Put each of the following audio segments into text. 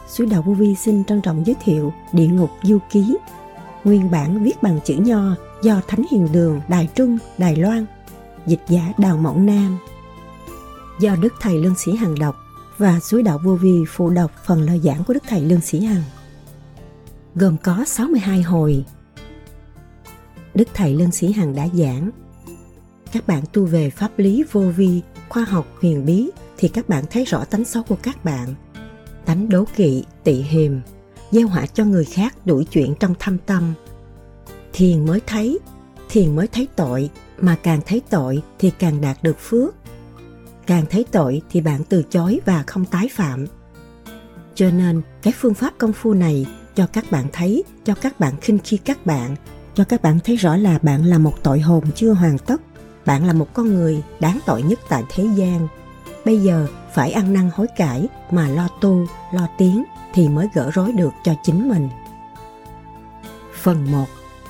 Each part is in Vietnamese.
Suối Đạo Vô Vi xin trân trọng giới thiệu Địa Ngục Du Ký, nguyên bản viết bằng chữ Nho do Thánh Hiền Đường Đài Trung, Đài Loan, dịch giả Đào Mộng Nam, do Đức Thầy Lương Sĩ Hằng đọc và Suối Đạo Vô Vi phụ đọc phần lời giảng của Đức Thầy Lương Sĩ Hằng. Gồm có 62 hồi. Đức Thầy Lương Sĩ Hằng đã giảng: các bạn tu về pháp lý vô vi, khoa học huyền bí thì các bạn thấy rõ tánh xấu của các bạn. Tánh đố kỵ, tị hiềm, gieo họa cho người khác đuổi chuyện trong thâm tâm. Thiền mới thấy tội, mà càng thấy tội thì càng đạt được phước. Càng thấy tội thì bạn từ chối và không tái phạm. Cho nên cái phương pháp công phu này cho các bạn thấy, cho các bạn khinh khi các bạn, cho các bạn thấy rõ là bạn là một tội hồn chưa hoàn tất. Bạn là một con người đáng tội nhất tại thế gian. Bây giờ phải ăn năn hối cải mà lo tu, lo tiến thì mới gỡ rối được cho chính mình. Phần 1.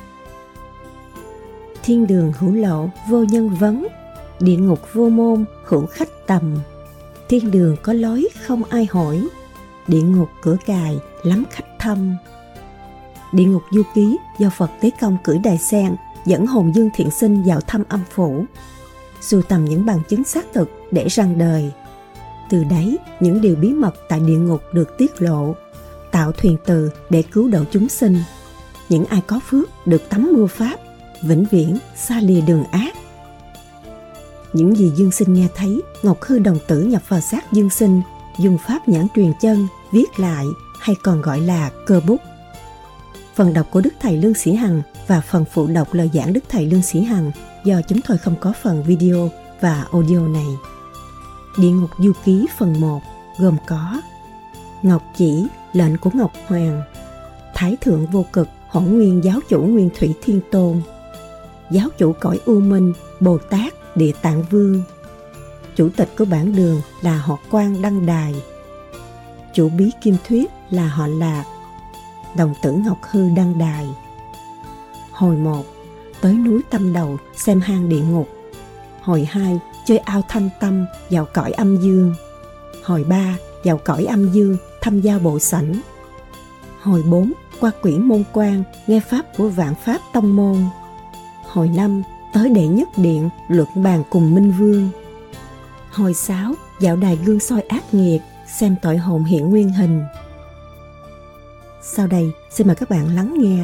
Thiên đường hữu lộ vô nhân vấn, địa ngục vô môn hữu khách tầm. Thiên đường có lối không ai hỏi, địa ngục cửa cài lắm khách thăm. Địa ngục du ký do Phật Tế Công cưỡi đài sen dẫn hồn dương thiện sinh vào thăm âm phủ, sưu tầm những bằng chứng xác thực để răng đời. Từ đấy, những điều bí mật tại địa ngục được tiết lộ, tạo thuyền từ để cứu độ chúng sinh. Những ai có phước được tắm mưa pháp, vĩnh viễn xa lìa đường ác. Những gì dương sinh nghe thấy, Ngọc Hư đồng tử nhập vào xác dương sinh, dùng pháp nhãn truyền chân viết lại, hay còn gọi là cơ bút. Phần đọc của Đức Thầy Lương Sĩ Hằng và phần phụ đọc lời giảng Đức Thầy Lương Sĩ Hằng do chúng tôi không có phần video và audio này. Địa ngục du ký phần 1 gồm có Ngọc Chỉ, lệnh của Ngọc Hoàng, Thái Thượng Vô Cực, Hỗn Nguyên Giáo Chủ Nguyên Thủy Thiên Tôn, Giáo Chủ cõi U Minh, Bồ Tát Địa Tạng Vương, Chủ tịch của bản đường là họ Quan Đăng Đài, Chủ bí Kim Thuyết là họ Lạc, đồng tử Ngọc Hư Đăng Đài. Hồi 1. Tới núi Tâm Đầu xem hang địa ngục. Hồi 2. Chơi ao thanh tâm vào cõi âm dương. Hồi 3. Vào cõi âm dương thăm giao bộ sảnh. Hồi 4. Qua quỷ môn quan nghe pháp của vạn pháp tông môn. Hồi 5. Tới đệ nhất điện luận bàn cùng Minh Vương. Hồi 6. Vào đài gương soi ác nghiệt xem tội hồn hiện nguyên hình. Sau đây xin mời các bạn lắng nghe.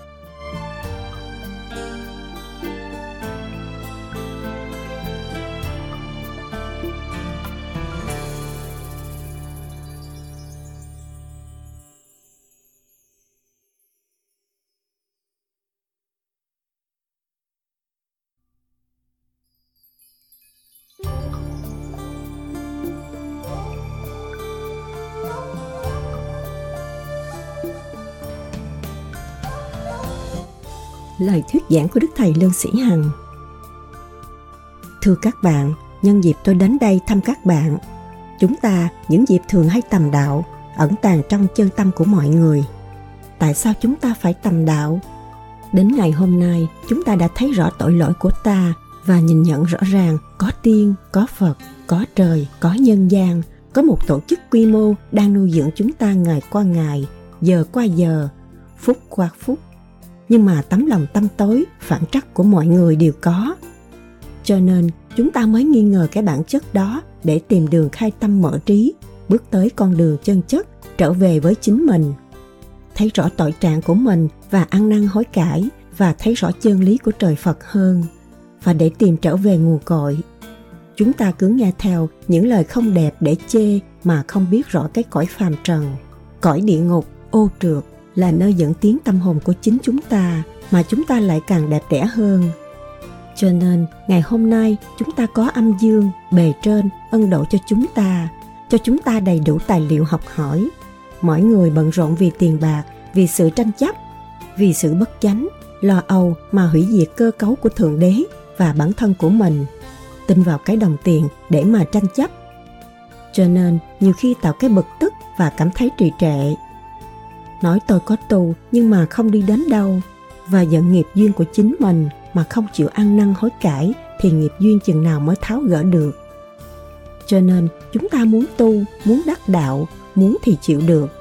Lời thuyết giảng của Đức Thầy Lương Sĩ Hằng. Thưa các bạn, nhân dịp tôi đến đây thăm các bạn, chúng ta những dịp thường hay tầm đạo, ẩn tàng trong chân tâm của mọi người. Tại sao chúng ta phải tầm đạo? Đến ngày hôm nay, chúng ta đã thấy rõ tội lỗi của ta và nhìn nhận rõ ràng có tiên, có Phật, có trời, có nhân gian, có một tổ chức quy mô đang nuôi dưỡng chúng ta ngày qua ngày, giờ qua giờ, phút qua phút. Nhưng mà tấm lòng tâm tối, phản trắc của mọi người đều có. Cho nên chúng ta mới nghi ngờ cái bản chất đó để tìm đường khai tâm mở trí, bước tới con đường chân chất, trở về với chính mình. Thấy rõ tội trạng của mình và ăn năn hối cải, và thấy rõ chân lý của trời Phật hơn. Và để tìm trở về nguồn cội, chúng ta cứ nghe theo những lời không đẹp để chê mà không biết rõ cái cõi phàm trần, cõi địa ngục, ô trượt là nơi dẫn tiến tâm hồn của chính chúng ta, mà chúng ta lại càng đẹp đẽ hơn. Cho nên ngày hôm nay chúng ta có âm dương, bề trên ân độ cho chúng ta đầy đủ tài liệu học hỏi. Mỗi người bận rộn vì tiền bạc, vì sự tranh chấp, vì sự bất chánh, lo âu mà hủy diệt cơ cấu của Thượng Đế và bản thân của mình, tin vào cái đồng tiền để mà tranh chấp. Cho nên nhiều khi tạo cái bực tức và cảm thấy trì trệ. Nói tôi có tu nhưng mà không đi đến đâu, và giận nghiệp duyên của chính mình mà không chịu ăn năn hối cải thì nghiệp duyên chừng nào mới tháo gỡ được. Cho nên chúng ta muốn tu, muốn đắc đạo, muốn thì chịu được,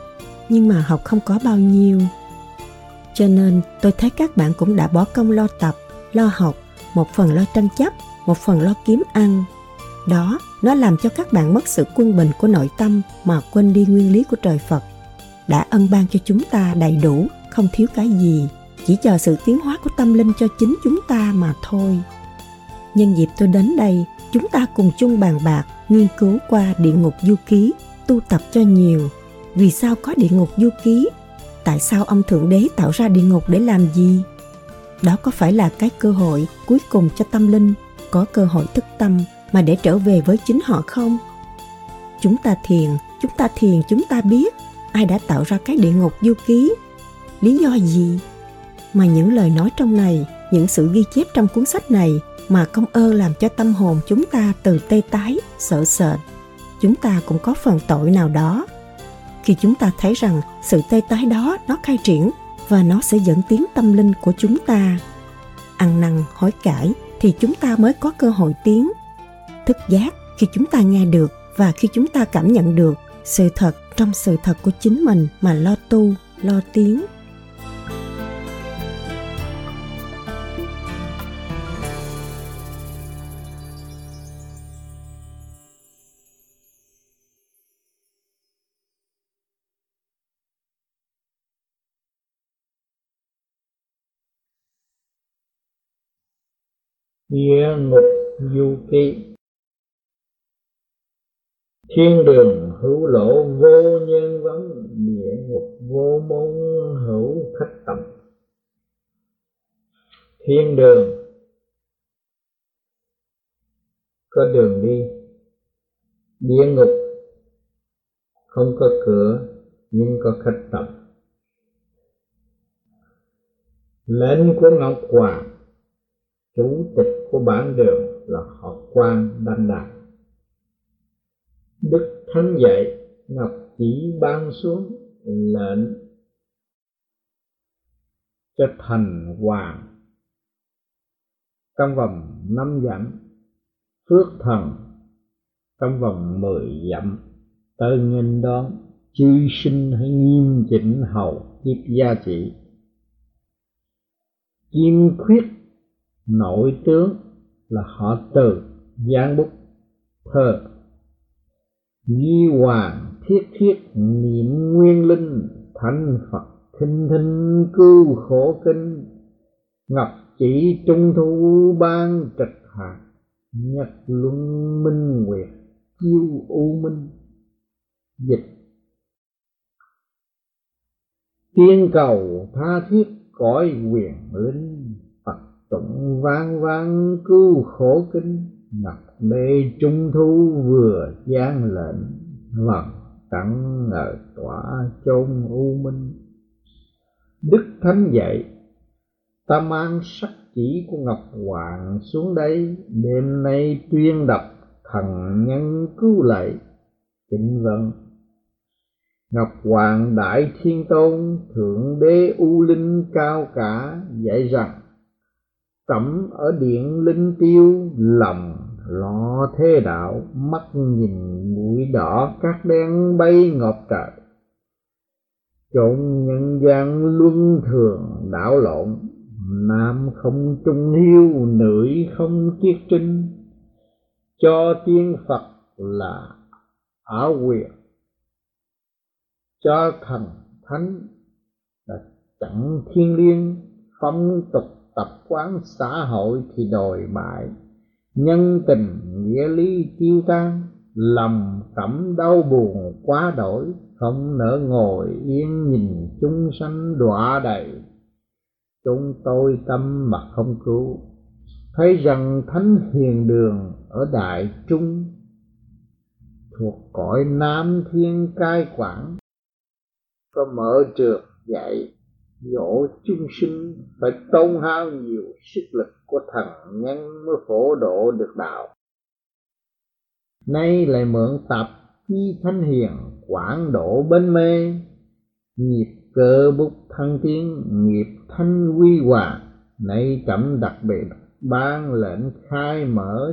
nhưng mà học không có bao nhiêu. Cho nên tôi thấy các bạn cũng đã bỏ công lo tập, lo học, một phần lo tranh chấp, một phần lo kiếm ăn. Đó, nó làm cho các bạn mất sự quân bình của nội tâm mà quên đi nguyên lý của trời Phật. Đã ân ban cho chúng ta đầy đủ, không thiếu cái gì, chỉ chờ sự tiến hóa của tâm linh cho chính chúng ta mà thôi. Nhân dịp tôi đến đây, chúng ta cùng chung bàn bạc, nghiên cứu qua địa ngục du ký, tu tập cho nhiều. Vì sao có địa ngục du ký? Tại sao ông Thượng Đế tạo ra địa ngục để làm gì? Đó có phải là cái cơ hội cuối cùng cho tâm linh có cơ hội thức tâm mà để trở về với chính họ không? Chúng ta thiền, chúng ta biết ai đã tạo ra cái địa ngục du ký, lý do gì? Mà những lời nói trong này, những sự ghi chép trong cuốn sách này mà công ơn làm cho tâm hồn chúng ta từ tê tái, sợ sệt. Chúng ta cũng có phần tội nào đó. Khi chúng ta thấy rằng sự tê tái đó nó khai triển và nó sẽ dẫn tiến tâm linh của chúng ta. Ăn năn hối cải thì chúng ta mới có cơ hội tiến. Thức giác khi chúng ta nghe được và khi chúng ta cảm nhận được sự thật trong sự thật của chính mình mà lo tu, lo tiến. Địa ngục du ký. Thiên đường hữu lộ vô nhân vấn, địa ngục vô môn hữu khách tầm. Thiên đường có đường đi, địa ngục không có cửa nhưng có khách tầm. Lệnh của Ngọc Hoàng, chủ tịch của bản đường là họ Quan Đăng Đạt. Đức Thánh dạy, Ngọc chỉ ban xuống lệnh cho thành hoàng trong vòng 5 dặm, phước thần trong vòng 10 dặm, tới nghênh đón chư sinh hãy nghiêm chỉnh hầu tiếp gia trị. Chiêm khuyết nội tướng là họ Từ giáng bút thơ, Di Hoàng thiết thiết niệm nguyên linh, thành Phật thinh thinh cứu khổ kinh. Ngọc chỉ trung thu ban trịch hạt, nhật luân minh nguyệt chiêu u minh. Dịch: tiên cầu tha thiết cõi quyền linh, Phật tụng vang vang cứu khổ kinh. Ngọc lễ trung thu vừa giáng lệnh, vầng trắng ngời tỏa chốn u minh. Đức Thánh dạy, ta mang sắc chỉ của Ngọc Hoàng xuống đây, đêm nay tuyên đọc thần nhân cứu lạy. Kính vâng. Ngọc Hoàng Đại Thiên Tôn, Thượng Đế U Linh cao cả, dạy rằng trẫm ở điện linh tiêu, lòng lo thế đạo, mắt nhìn bụi đỏ cát đen bay ngập trời. Chốn nhân gian luân thường đảo lộn, nam không trung hiếu, nữ không kiết trinh. Cho tiên Phật là ảo quyền, cho thần thánh là chẳng thiên liêng. Phong tục tập quán xã hội thì đồi bại, nhân tình nghĩa lý tiêu tan. Lòng cảm đau buồn quá đổi, không nỡ ngồi yên nhìn chúng sanh đọa đầy. Chúng tôi tâm mà không cứu, thấy rằng thánh hiền đường ở Đại Trung, thuộc cõi Nam Thiên cai quản, có mở trường dạy dỗ chúng sinh, phải tốn hao nhiều sức lực của thần nhân mới phổ độ được đạo. Nay lại mượn tập chi thánh hiền quảng độ bên mê, nghiệp cơ bút thăng tiến, nghiệp thanh quy hoàng. Nay trẫm đặc biệt ban lệnh khai mở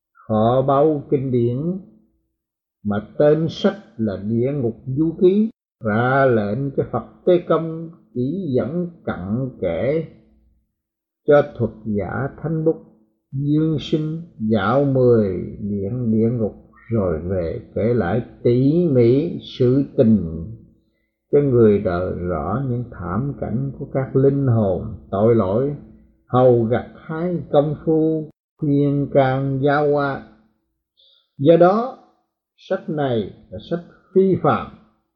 kho báu kinh điển, mà tên sách là Địa Ngục Du Ký. ra lệnh cho Phật Tế Công chỉ dẫn cặn kẽ cho thuật giả Thánh Bút. Dương Sinh dạo 10 điện địa ngục rồi về kể lại tỉ mỉ sự tình cho người đời rõ những thảm cảnh của các linh hồn tội lỗi, hầu gặt hái công phu khuyên can giáo hóa. Do đó sách này là sách phi phạm,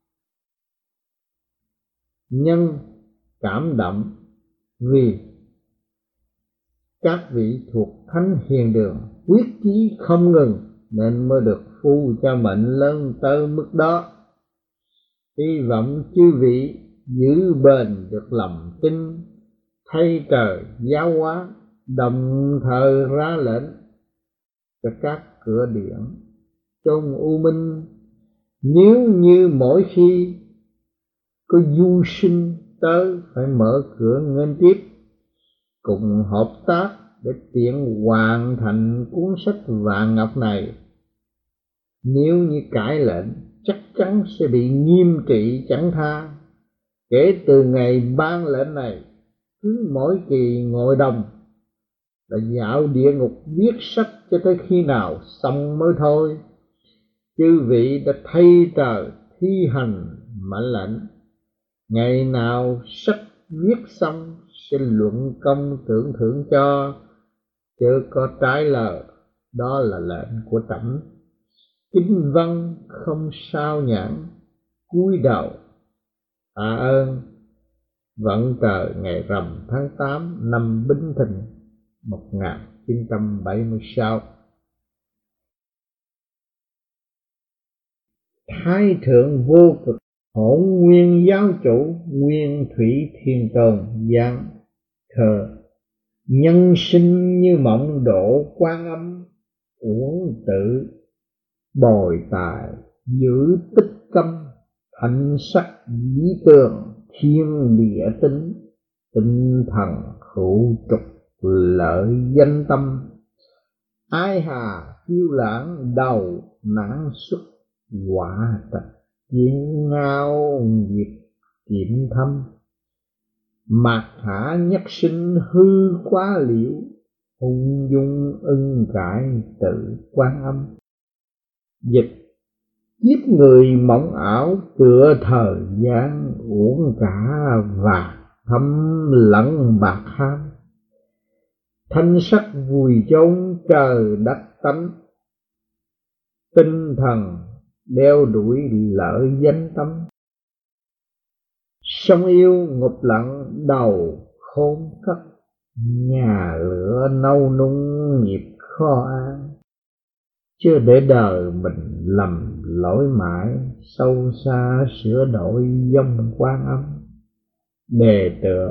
nhân cảm động vì các vị thuộc thánh hiền đường quyết chí không ngừng nên mới được phu cho mệnh lớn tới mức đó. Hy vọng chư vị giữ bền được lòng tin, thay trời giáo hóa, đồng thời ra lệnh cho các cửa điện chôn u minh. Nếu như mỗi khi có du sinh tới phải mở cửa nghênh tiếp, cùng hợp tác để tiện hoàn thành cuốn sách vàng ngọc này. Nếu như cãi lệnh chắc chắn sẽ bị nghiêm trị chẳng tha. Kể từ ngày ban lệnh này, cứ mỗi kỳ ngồi đồng là dạo địa ngục viết sách cho tới khi nào xong mới thôi. Chư vị đã thay trời thi hành mệnh lệnh, ngày nào sách viết xong sẽ luận công tưởng thưởng cho, chớ có trái lời. Đó là lệnh của trẫm. Kinh văn không sao nhãn, cúi đầu tạ ơn. Vận trời ngày rằm tháng 8 năm Bính Thìn 1976. Thái thượng vô cực Hỗn Nguyên giáo chủ Nguyên Thủy Thiên Tôn giảng thờ: nhân sinh như mộng độ Quan Âm, uổng tự bồi tài giữ tích câm, thanh sắc dĩ tường thiên địa tính, tinh thần hữu trục lợi danh tâm. Ai hà kiêu lãng đầu nản xuất, quả trạch chiến ngao nghiệp kiểm thâm. Mạc hạ nhất sinh hư quá liễu, ung dung ưng cải tự Quan Âm. Dịch: kiếp người mộng ảo tựa thời gian, uổng cả vàng thâm lẫn bạc ham. Thanh sắc vùi chôn trời đất tánh, tinh thần đeo đuổi lợi danh tâm. Sông yêu ngục lặng đầu khôn cất, nhà lửa nâu nung nghiệp khó an. Chưa để đời mình lầm lỗi mãi, sâu xa sửa đổi dòng Quan Âm. Đề tựa: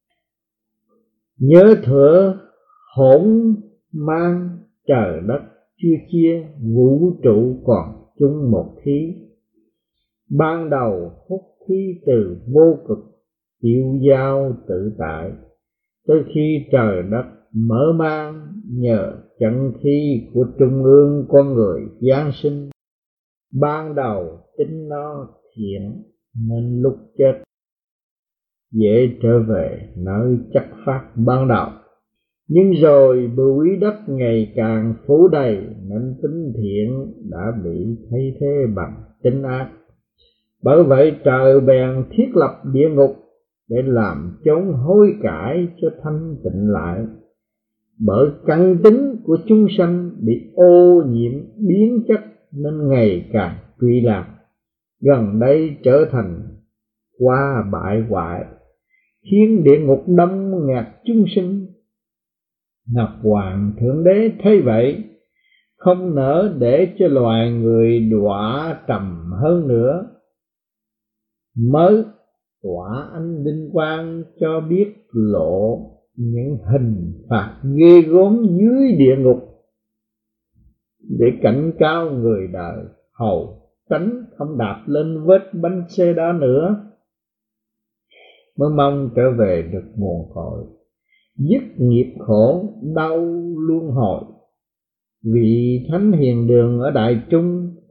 nhớ thuở hỗn mang trời đất chưa chia, vũ trụ còn chung một khí. Ban đầu hút khí từ vô cực, tiêu dao tự tại, tới khi trời đất mở mang nhờ chân khí của trung ương con người giáng sinh. Ban đầu tính nó thiện nên lúc chết dễ trở về nơi chất phát ban đầu, nhưng rồi bụi đất ngày càng phủ đầy nên tính thiện đã bị thay thế bằng tính ác. Bởi vậy trời bèn thiết lập địa ngục để làm chốn hối cải cho thanh tịnh lại. Bởi căn tính của chúng sanh bị ô nhiễm biến chất nên ngày càng truy lạc, gần đây trở thành qua bại hoại, khiến địa ngục đông ngạt chúng sinh. Ngọc Hoàng Thượng Đế thấy vậy, không nỡ để cho loài người đọa trầm hơn nữa, mới tỏa ánh vinh quang cho biết lộ những hình phạt ghê gớm dưới địa ngục, để cảnh cáo người đời hầu tránh không đạp lên vết bánh xe đó nữa, mới mong trở về được nguồn cội, dứt nghiệp khổ đau luân hồi. Vị thánh hiền đường ở Đại Trung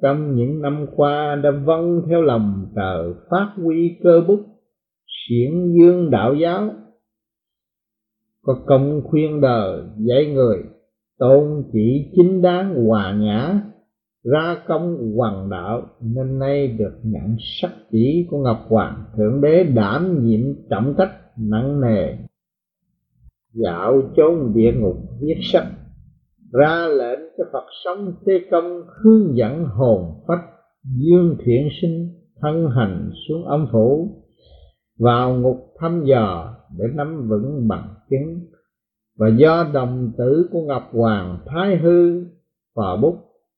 Trong những năm qua đã vâng theo lòng trời phát huy cơ bút, xiển dương đạo giáo, có công khuyên đời dạy người, tôn chỉ chính đáng hòa nhã, ra công hoằng đạo, nên nay được nhận sắc chỉ của Ngọc Hoàng Thượng Đế đảm nhiệm trọng trách nặng nề. Dạo chốn địa ngục viết sách, ra lệnh cho Phật sống Thế Công hướng dẫn hồn phách dương thiện sinh thân hành xuống âm phủ, vào ngục thăm dò để nắm vững bằng chứng, và do đồng tử của Ngọc Hoàng Thái Hư và bút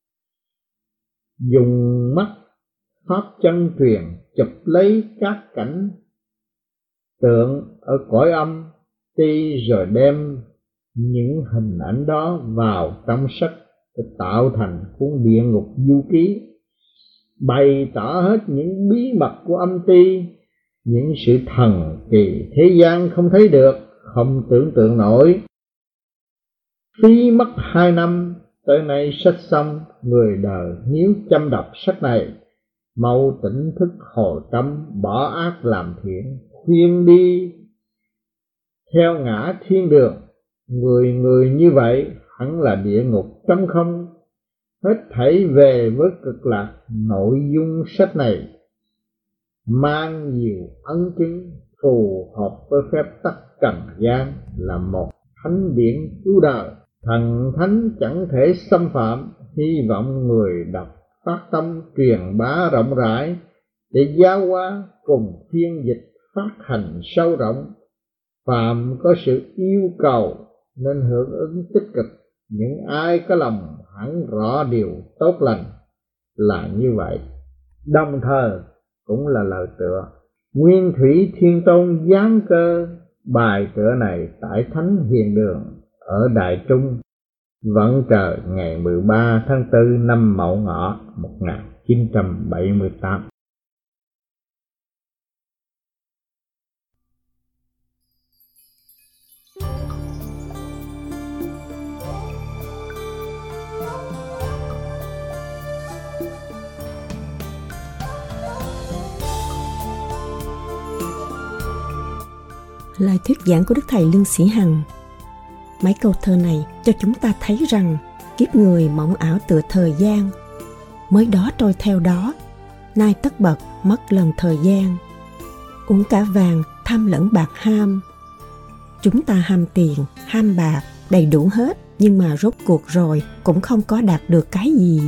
dùng mắt pháp chân truyền chụp lấy các cảnh tượng ở cõi âm ti, rồi đem những hình ảnh đó vào trong sách để tạo thành cuốn Địa Ngục Du Ký, bày tỏ hết những bí mật của âm ti, những sự thần kỳ thế gian không thấy được, không tưởng tượng nổi. Phí mất 2 năm, tới nay sách xong, người đời nếu chăm đọc sách này, mau tỉnh thức hồi tâm, bỏ ác làm thiện, khuyên đi theo ngã thiên đường. Người người như vậy hẳn là địa ngục trống không, hết thảy về với cực lạc. Nội dung sách này mang nhiều ấn chứng phù hợp với phép tắc trần gian, là một thánh điển cứu đời, thần thánh chẳng thể xâm phạm. Hy vọng người đọc phát tâm truyền bá rộng rãi, để giáo hóa cùng phiên dịch phát hành sâu rộng. Phạm có sự yêu cầu nên hưởng ứng tích cực, những ai có lòng hẳn rõ điều tốt lành là như vậy. Đồng thời cũng là lời tựa Nguyên Thủy Thiên Tôn giáng cơ. Bài tựa này tại Thánh Hiền Đường ở Đại Trung, Vận Trời, ngày 13 tháng 4 năm Mậu Ngọ 1978. Lời thuyết giảng của Đức Thầy Lương Sĩ Hằng. Mấy câu thơ này cho chúng ta thấy rằng kiếp người mộng ảo tựa thời gian, mới đó trôi theo đó, nay tất bật mất lần thời gian. Uống cả vàng tham lẫn bạc ham. Chúng ta ham tiền, ham bạc đầy đủ hết, nhưng mà rốt cuộc rồi cũng không có đạt được cái gì.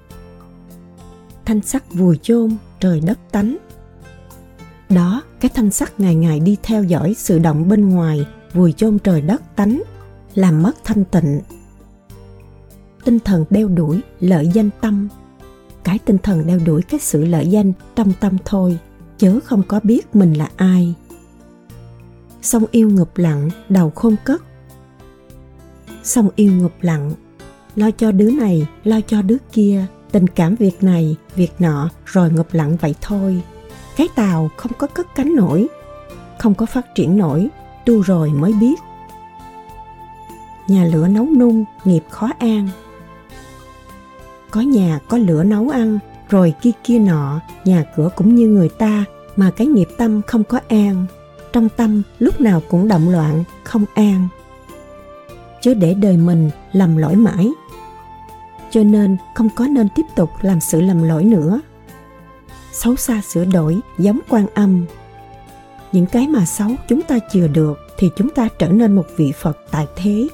Thanh sắc vùi chôn trời đất tánh. Đó, cái thanh sắc ngày ngày đi theo dõi sự động bên ngoài, vùi chôn trời đất tánh, làm mất thanh tịnh. Tinh thần đeo đuổi lợi danh tâm. Cái tinh thần đeo đuổi cái sự lợi danh trong tâm thôi, chớ không có biết mình là ai. Sông yêu ngụp lặng, đầu khôn cất. Sông yêu ngụp lặng, lo cho đứa này, lo cho đứa kia, tình cảm việc này, việc nọ, rồi ngụp lặng vậy thôi. Cái tàu không có cất cánh nổi, không có phát triển nổi, tu rồi mới biết. Nhà lửa nấu nung, nghiệp khó an. Có nhà có lửa nấu ăn, rồi kia nọ, nhà cửa cũng như người ta, mà cái nghiệp tâm không có an. Trong tâm lúc nào cũng động loạn, không an. Chớ để đời mình lầm lỗi mãi. Cho nên không có nên tiếp tục làm sự lầm lỗi nữa. Xấu xa sửa đổi giống Quan Âm. Những cái mà xấu chúng ta chừa được thì chúng ta trở nên một vị Phật tại thế.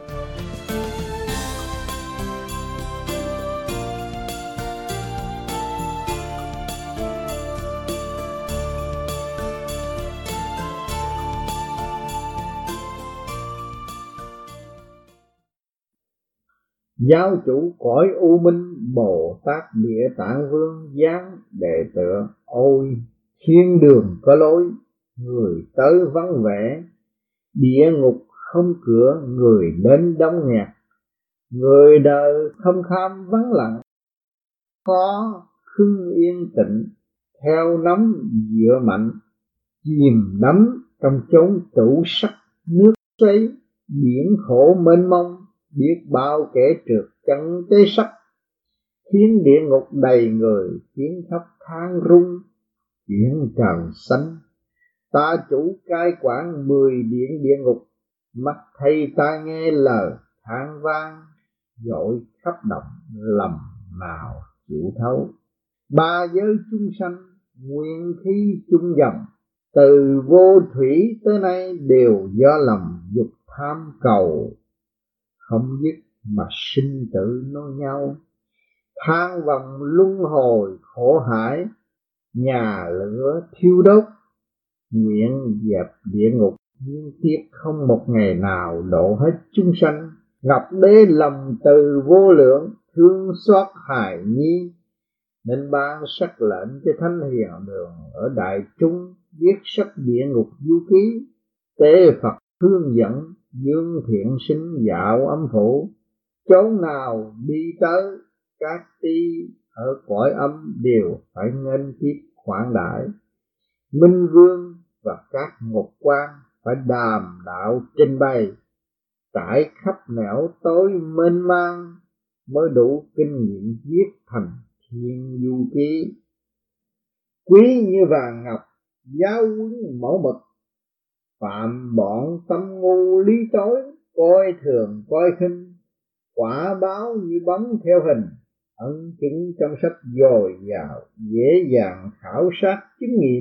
Giáo chủ cõi u minh Bồ Tát Địa Tạng Vương giáng đề tựa: ôi thiên đường có lối, người tới vắng vẻ, địa ngục không cửa, người đến đông nghẹt. Người đời không kham vắng lặng, khó khưng yên tĩnh, theo nóng dựa mạnh, chìm đắm trong chốn tủ sắc nước xoáy, biển khổ mênh mông, biết bao kẻ trượt chân tế sắc. khiến địa ngục đầy người, tiếng khóc than rung, chuyển trần xanh. Ta chủ cai quản 10 điện địa ngục, mắt thấy ta nghe lời than vang, dội khắp động lầm nào chịu thấu. Ba giới chúng sanh nguyên khí chung dòng, từ vô thủy tới nay đều do lòng dục tham cầu, không dứt mà sinh tử nối nhau. Than vòng luân hồi khổ hải, nhà lửa thiêu đốt, nguyện dẹp địa ngục, nhưng tiếc không một ngày nào độ hết chúng sanh. Ngọc Đế lòng từ vô lượng, thương xót hài nhi, nên ban sắc lệnh cho Thánh Hiền Đường ở đại chúng viết sách địa ngục du ký. Tế Phật hướng dẫn, dương thiện sinh dạo âm phủ, chốn nào đi tới các ti ở cõi âm đều phải nghênh tiếp khoản đãi. Minh Vương và các ngục quan phải đàm đạo trình bày, trải khắp nẻo tối mênh mang, mới đủ kinh nghiệm viết thành thiên du ký. Quý như vàng ngọc, giáo huấn mẫu mực, phạm bọn tâm ngu lý tối, coi thường coi khinh, quả báo như bóng theo hình, ấn chứng trong sách dồi dào, dễ dàng khảo sát chứng nghiệm.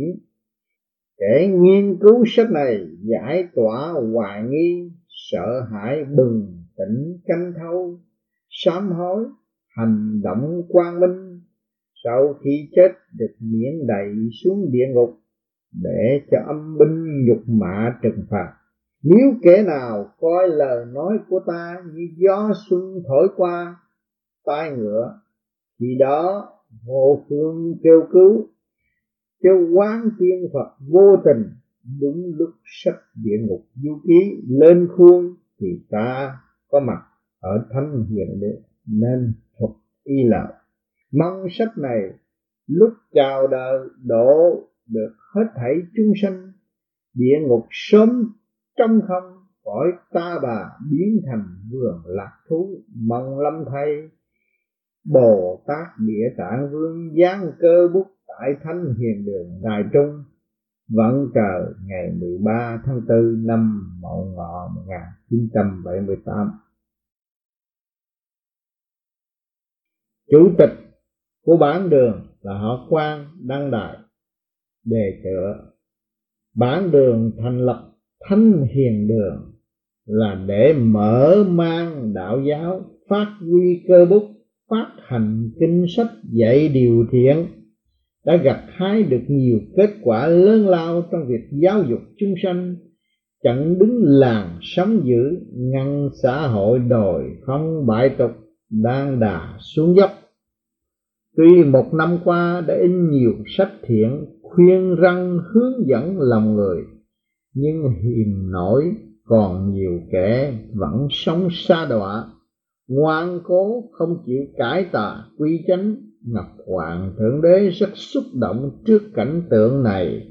Kẻ nghiên cứu sách này giải tỏa hoài nghi, sợ hãi bừng tỉnh canh thâu, sám hối hành động quang minh, sau khi chết được miễn đày xuống địa ngục để cho âm binh nhục mạ trừng phạt. Nếu kẻ nào coi lời nói của ta như gió xuân thổi qua tai ngựa, thì đó vô phương kêu cứu, cho quán tiên Phật vô tình. Đúng lúc sách địa ngục du ký lên khuôn thì ta có mặt ở Thánh Hiền Đường nên thuật y lợi. Mong sách này lúc chào đời độ được hết thảy chúng sanh, địa ngục sớm trong không, cõi ta bà biến thành vườn lạc thú. Mong lâm thay Bồ Tát Địa Tạng Vương giáng cơ bút tại Thánh Hiền Đường Đài Trung, vận trời ngày 13 tháng 4 năm Mậu Ngọ 1978. Chủ tịch của bản đường là họ Quan Đăng Đại. Đề tựa: bản đường thành lập Thánh Hiền Đường là để mở mang đạo giáo, phát huy cơ bút, phát hành kinh sách dạy điều thiện, đã gặt hái được nhiều kết quả lớn lao trong việc giáo dục chúng sanh, chặn đứng làn sóng dữ, ngăn xã hội đồi không bại tục đang đà xuống dốc. Tuy một năm qua đã in nhiều sách thiện khuyên răn hướng dẫn lòng người, nhưng hiềm nổi còn nhiều kẻ vẫn sống sa đọa, ngoan cố không chịu cải tà quy chánh. Ngọc Hoàng Thượng Đế rất xúc động trước cảnh tượng này,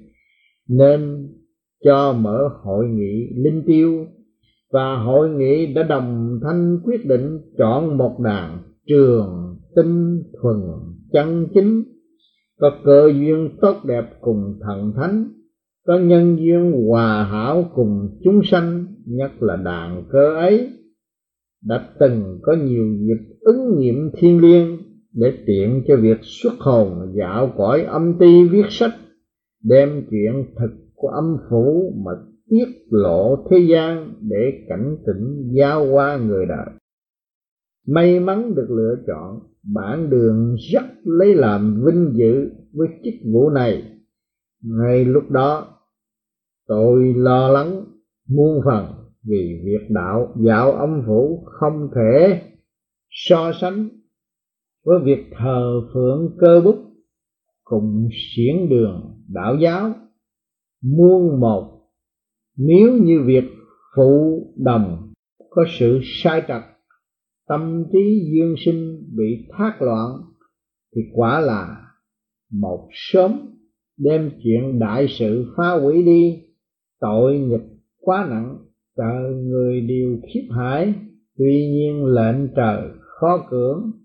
nên cho mở hội nghị linh tiêu, và hội nghị đã đồng thanh quyết định chọn một đàn trường tinh thuần chân chính, có cơ duyên tốt đẹp cùng thần thánh, có nhân duyên hòa hảo cùng chúng sanh. Nhất là đàn cơ ấy đã từng có nhiều dịp ứng nghiệm thiên liêng, để tiện cho việc xuất hồn dạo cõi âm ti viết sách, đem chuyện thực của âm phủ mà tiết lộ thế gian để cảnh tỉnh giao qua người đời. May mắn được lựa chọn, bản đường rất lấy làm vinh dự với chức vụ này. Ngay lúc đó tôi lo lắng muôn phần, vì việc đạo dạo âm phủ không thể so sánh với việc thờ phượng cơ bút cùng xiển đường đạo giáo muôn một. Nếu như việc phụ đồng có sự sai trật, tâm trí dương sinh bị thác loạn, thì quả là một sớm đem chuyện đại sự phá hủy đi. Tội nghịch quá nặng, trời người đều khiếp hải. Tuy nhiên lệnh trời khó cưỡng,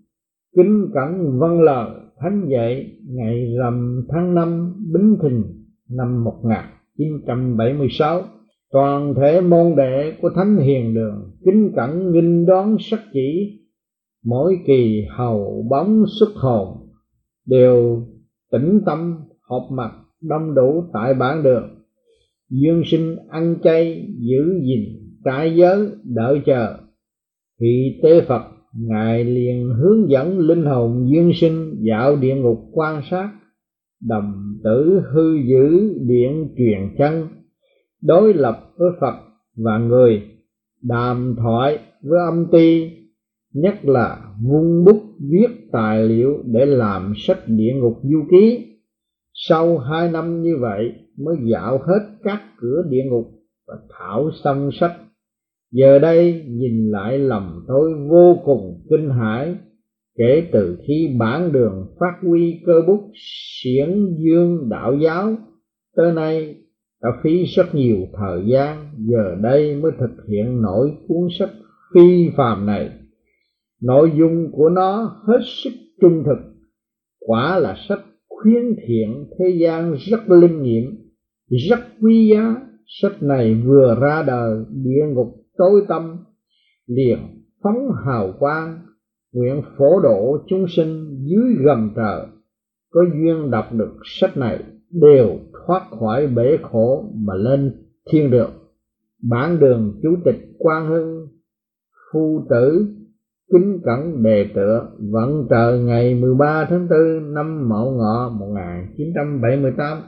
kính cẩn vâng lời thánh dạy ngày rằm tháng 5 Bính Thìn năm 1976. Toàn thể môn đệ của Thánh Hiền Đường kính cẩn nghinh đón sắc chỉ. Mỗi kỳ hầu bóng xuất hồn đều tĩnh tâm họp mặt đông đủ tại bản đường. Dương sinh ăn chay giữ gìn trại giới đợi chờ. Khi tế Phật, Ngài liền hướng dẫn linh hồn dương sinh dạo địa ngục quan sát. Đồng tử hư giữ điện truyền chân, đối lập với Phật và người, đàm thoại với âm ti, nhất là vung bút viết tài liệu để làm sách địa ngục du ký. Sau 2 năm như vậy mới dạo hết các cửa địa ngục và thảo xong sách. Giờ đây nhìn lại lòng tôi vô cùng kinh hãi. Kể từ khi bản đường phát huy cơ bút xiển dương đạo giáo tới nay đã phí rất nhiều thời gian, giờ đây mới thực hiện nổi cuốn sách phi phàm này. Nội dung của nó hết sức trung thực, quả là sách khuyến thiện thế gian rất linh nghiệm, rất quý giá. Sách này vừa ra đời, địa ngục tối tăm liền phóng hào quang, nguyện phổ độ chúng sinh dưới gầm trời có duyên đọc được sách này đều thoát khỏi bể khổ mà lên thiên đường. Bản đường chủ tịch Quang Hưng phu tử kính cẩn đề tựa vận trời ngày 13 tháng 4 năm Mậu Ngọ 1978.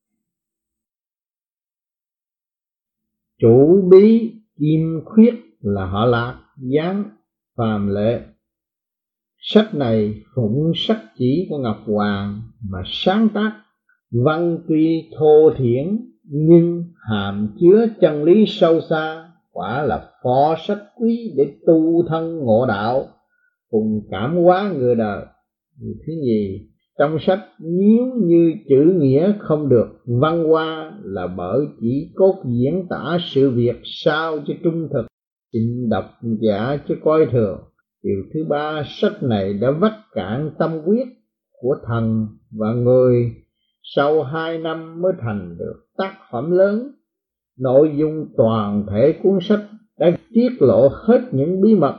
Chủ bí Kim Khuyết là họ Lạc, dáng Phàm Lệ. Sách này phụng sắc chỉ của Ngọc Hoàng mà sáng tác, văn tuy thô thiển nhưng hàm chứa chân lý sâu xa, quả là phò sách quý để tu thân ngộ đạo, cùng cảm hóa người đời. Thứ nhì, trong sách nếu như chữ nghĩa không được văn hoa là bởi chỉ cốt diễn tả sự việc sao cho trung thực, xin độc giả chứ coi thường. Điều thứ ba, sách này đã vắt cạn tâm huyết của thần và người, sau 2 năm mới thành được tác phẩm lớn. Nội dung toàn thể cuốn sách đã tiết lộ hết những bí mật,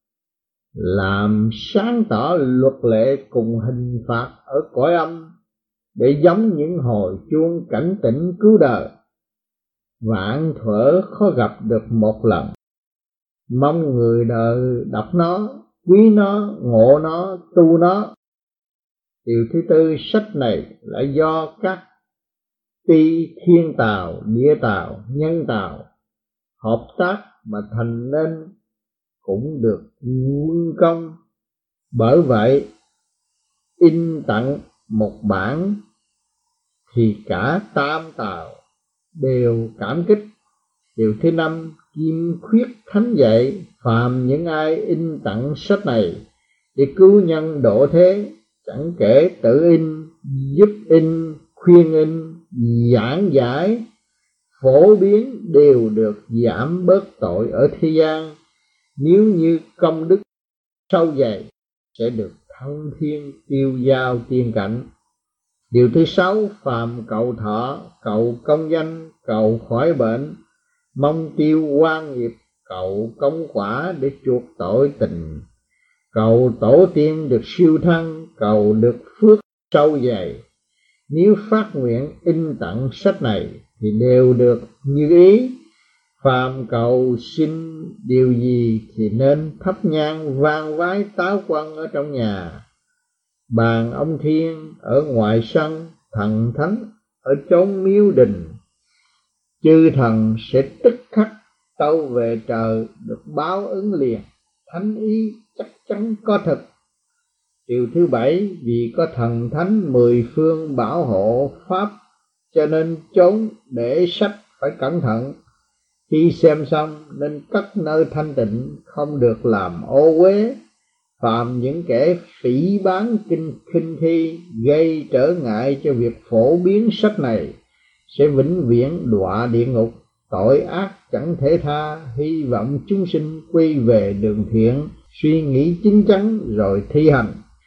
làm sáng tỏ luật lệ cùng hình phạt ở cõi âm, để giống những hồi chuông cảnh tỉnh cứu đời. Vạn thuở khó gặp được một lần. Mong người đời đọc nó, quý nó, ngộ nó, tu nó. Điều thứ tư, sách này là do các ty thiên tào, địa tào, nhân tào hợp tác mà thành nên, cũng được quân công. Bởi vậy in tặng một bản thì cả tam tào đều cảm kích. Điều thứ năm, Kim Khuyết thánh dạy phàm những ai in tặng sách này để cứu nhân độ thế, chẳng kể tự in, giúp in, khuyên in, giảng giải, phổ biến đều được giảm bớt tội ở thế gian. Nếu như công đức sâu dày sẽ được thăng thiên tiêu giao tiên cảnh. Điều thứ sáu, phàm cầu thọ, cầu công danh, cầu khỏi bệnh, mong tiêu oan nghiệp, cầu công quả để chuộc tội tình, cầu tổ tiên được siêu thăng, cầu được phước sâu dày. Nếu phát nguyện in tặng sách này thì đều được như ý. Phàm cầu xin điều gì thì nên thắp nhang vang vái táo quân ở trong nhà, bàn ông thiên ở ngoài sân, thần thánh ở chốn miếu đình. Chư thần sẽ tức khắc tâu về trời, được báo ứng liền, thánh ý chắc chắn có thực. Điều thứ bảy, vì có thần thánh 10 phương bảo hộ pháp, cho nên chốn để sách phải cẩn thận. Khi xem xong nên cất nơi thanh tịnh, không được làm ô uế. Phàm những kẻ phỉ báng khinh thi gây trở ngại cho việc phổ biến sách này sẽ vĩnh viễn đọa địa ngục, tội ác chẳng thể tha. Hy vọng chúng sinh quy về đường thiện, suy nghĩ chín chắn rồi thi hành,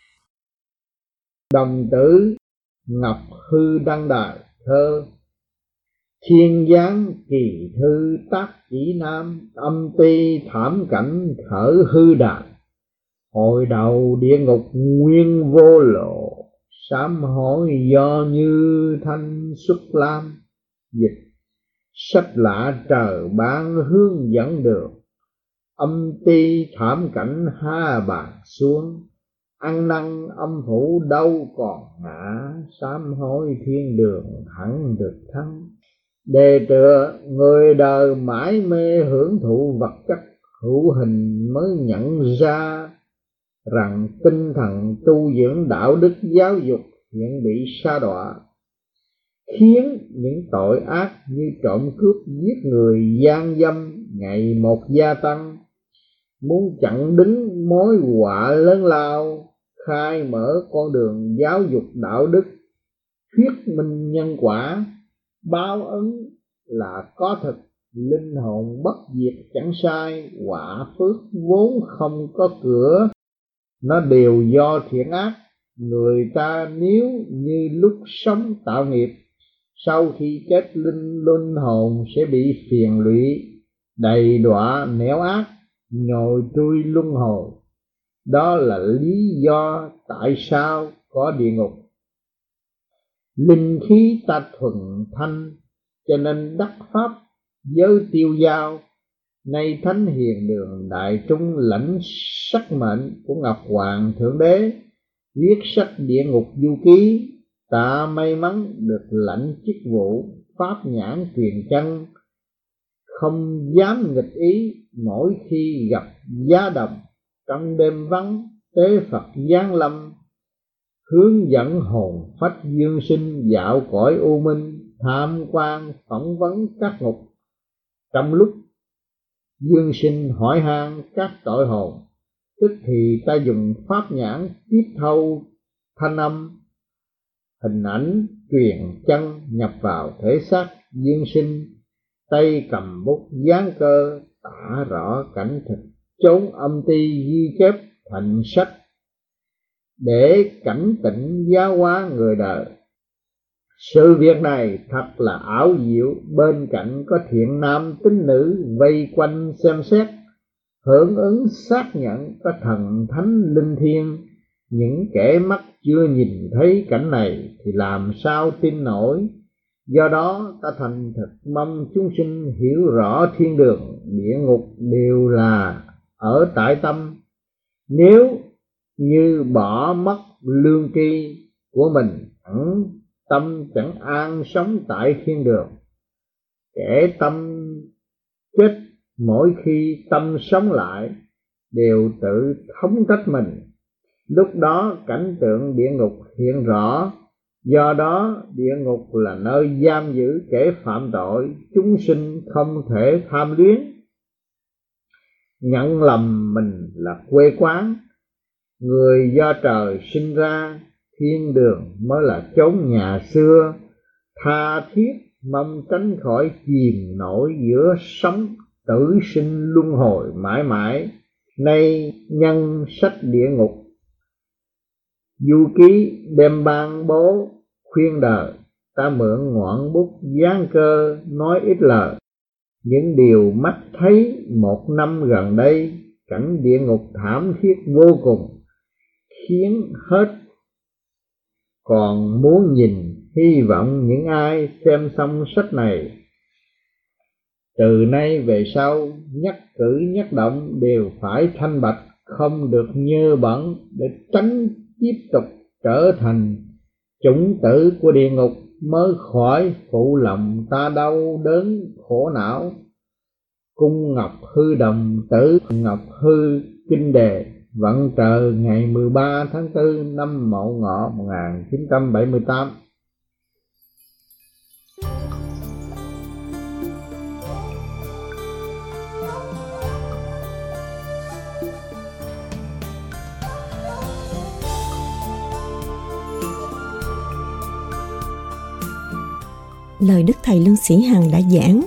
Đồng tử Ngọc Hư đăng đài thơ: thiên giáng kỳ thư tác chỉ nam, âm ti thảm cảnh khởi hư đài. Hồi đầu địa ngục nguyên vô lộ, sám hối do như thanh xuất lam. Dịch: sách lạ trời ban hướng dẫn đường, âm ti thảm cảnh ha bàn xuống. Ăn năn âm phủ đâu còn ngã, sám hối thiên đường hẳn được thắng. Đề tựa người đời mãi mê hưởng thụ vật chất hữu hình, mới nhận ra rằng tinh thần tu dưỡng đạo đức giáo dục hiện bị sa đọa, khiến những tội ác như trộm cướp, giết người, gian dâm ngày một gia tăng. Muốn chặn đứng mối họa lớn lao, khai mở con đường giáo dục đạo đức, thuyết minh nhân quả, báo ứng là có thực, linh hồn bất diệt chẳng sai, quả phước vốn không có cửa. Nó đều do thiện ác. Người ta nếu như lúc sống tạo nghiệp, sau khi chết linh hồn sẽ bị phiền lụy, đầy đọa nẻo ác, nhồi trui luân hồi. Đó là lý do tại sao có địa ngục. Linh khí ta thuần thanh, cho nên đắc pháp giới tiêu dao. Nay thánh hiền đường đại trung lãnh sắc mệnh của Ngọc Hoàng Thượng Đế, viết sách Địa Ngục Du Ký. Ta may mắn được lãnh chức vụ pháp nhãn truyền chân, không dám nghịch ý. Mỗi khi gặp giá độc, trong đêm vắng tế Phật giáng lâm, hướng dẫn hồn phách dương sinh dạo cõi u minh, tham quan phỏng vấn các ngục. Trong lúc dương sinh hỏi han các tội hồn, tức thì ta dùng pháp nhãn tiếp thâu thanh âm, hình ảnh truyền chân nhập vào thể xác dương sinh. Tay cầm bút dán cơ, tả rõ cảnh thực chốn âm ti, ghi chép thành sách để cảnh tỉnh giáo hóa người đời. Sự việc này thật là ảo diệu. Bên cạnh có thiện nam tín nữ vây quanh xem xét, hưởng ứng xác nhận có thần thánh linh thiêng. Những kẻ mắt chưa nhìn thấy cảnh này thì làm sao tin nổi. Do đó ta thành thực mong chúng sinh hiểu rõ thiên đường địa ngục đều là ở tại tâm. Nếu như bỏ mất lương tri của mình, tâm chẳng an sống tại thiên đường. Kẻ tâm chết mỗi khi tâm sống lại đều tự thống trách mình. Lúc đó cảnh tượng địa ngục hiện rõ. Do đó địa ngục là nơi giam giữ kẻ phạm tội. Chúng sinh không thể tham luyến, nhận lầm mình là quê quán. Người do trời sinh ra, thiên đường mới là chốn nhà xưa. Tha thiết mong tránh khỏi chìm nổi giữa sống tử sinh luân hồi mãi mãi. Nay nhân sách Địa Ngục Du Ký đem ban bố khuyên đời, ta mượn ngọn bút dán cơ nói ít lời. Những điều mắt thấy một năm gần đây, cảnh địa ngục thảm thiết vô cùng, khiến hết còn muốn nhìn. Hy vọng những ai xem xong sách này từ nay về sau nhất cử nhất động đều phải thanh bạch, không được nhơ bẩn, để tránh tiếp tục trở thành chủng tử của địa ngục, mới khỏi phụ lòng ta đau đớn khổ não. Cung Ngọc Hư Đồng Tử Ngọc Hư Kinh Đề, vận trời ngày 13 tháng 4 năm Mậu Ngọ 1978. Lời Đức Thầy Lương Sĩ Hằng đã giảng.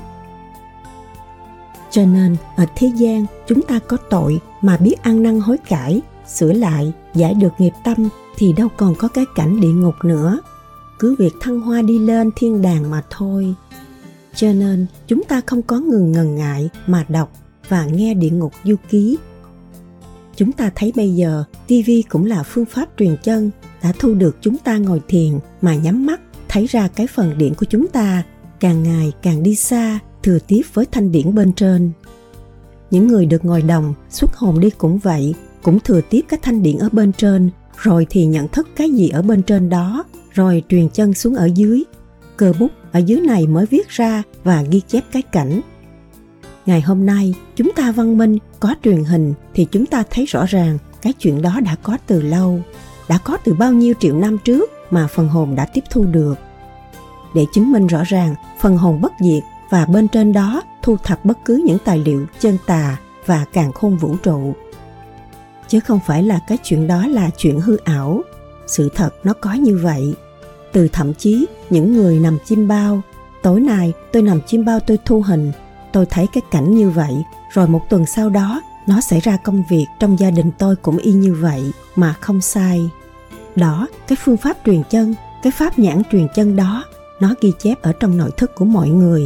Cho nên ở thế gian chúng ta có tội mà biết ăn năn hối cải sửa lại, giải được nghiệp tâm thì đâu còn có cái cảnh địa ngục nữa. Cứ việc thăng hoa đi lên thiên đàng mà thôi. Cho nên chúng ta không có ngần ngại mà đọc và nghe Địa Ngục Du Ký. Chúng ta thấy bây giờ TV cũng là phương pháp truyền chân, đã thu được chúng ta ngồi thiền mà nhắm mắt thấy ra cái phần điện của chúng ta càng ngày càng đi xa, thừa tiếp với thanh điển bên trên. Những người được ngồi đồng xuất hồn đi cũng vậy, cũng thừa tiếp cái thanh điển ở bên trên, rồi thì nhận thức cái gì ở bên trên đó, rồi truyền chân xuống ở dưới. Cơ bút ở dưới này mới viết ra và ghi chép cái cảnh. Ngày hôm nay chúng ta văn minh, có truyền hình thì chúng ta thấy rõ ràng cái chuyện đó đã có từ lâu, đã có từ bao nhiêu triệu năm trước mà phần hồn đã tiếp thu được. Để chứng minh rõ ràng phần hồn bất diệt và bên trên đó thu thập bất cứ những tài liệu chân tà và càn khôn vũ trụ. Chứ không phải là cái chuyện đó là chuyện hư ảo. Sự thật nó có như vậy. Từ thậm chí những người nằm chim bao, tối nay tôi nằm chim bao tôi thu hình, tôi thấy cái cảnh như vậy, rồi một tuần sau đó nó xảy ra công việc trong gia đình tôi cũng y như vậy mà không sai. Đó, cái phương pháp truyền chân, cái pháp nhãn truyền chân đó, nó ghi chép ở trong nội thức của mọi người.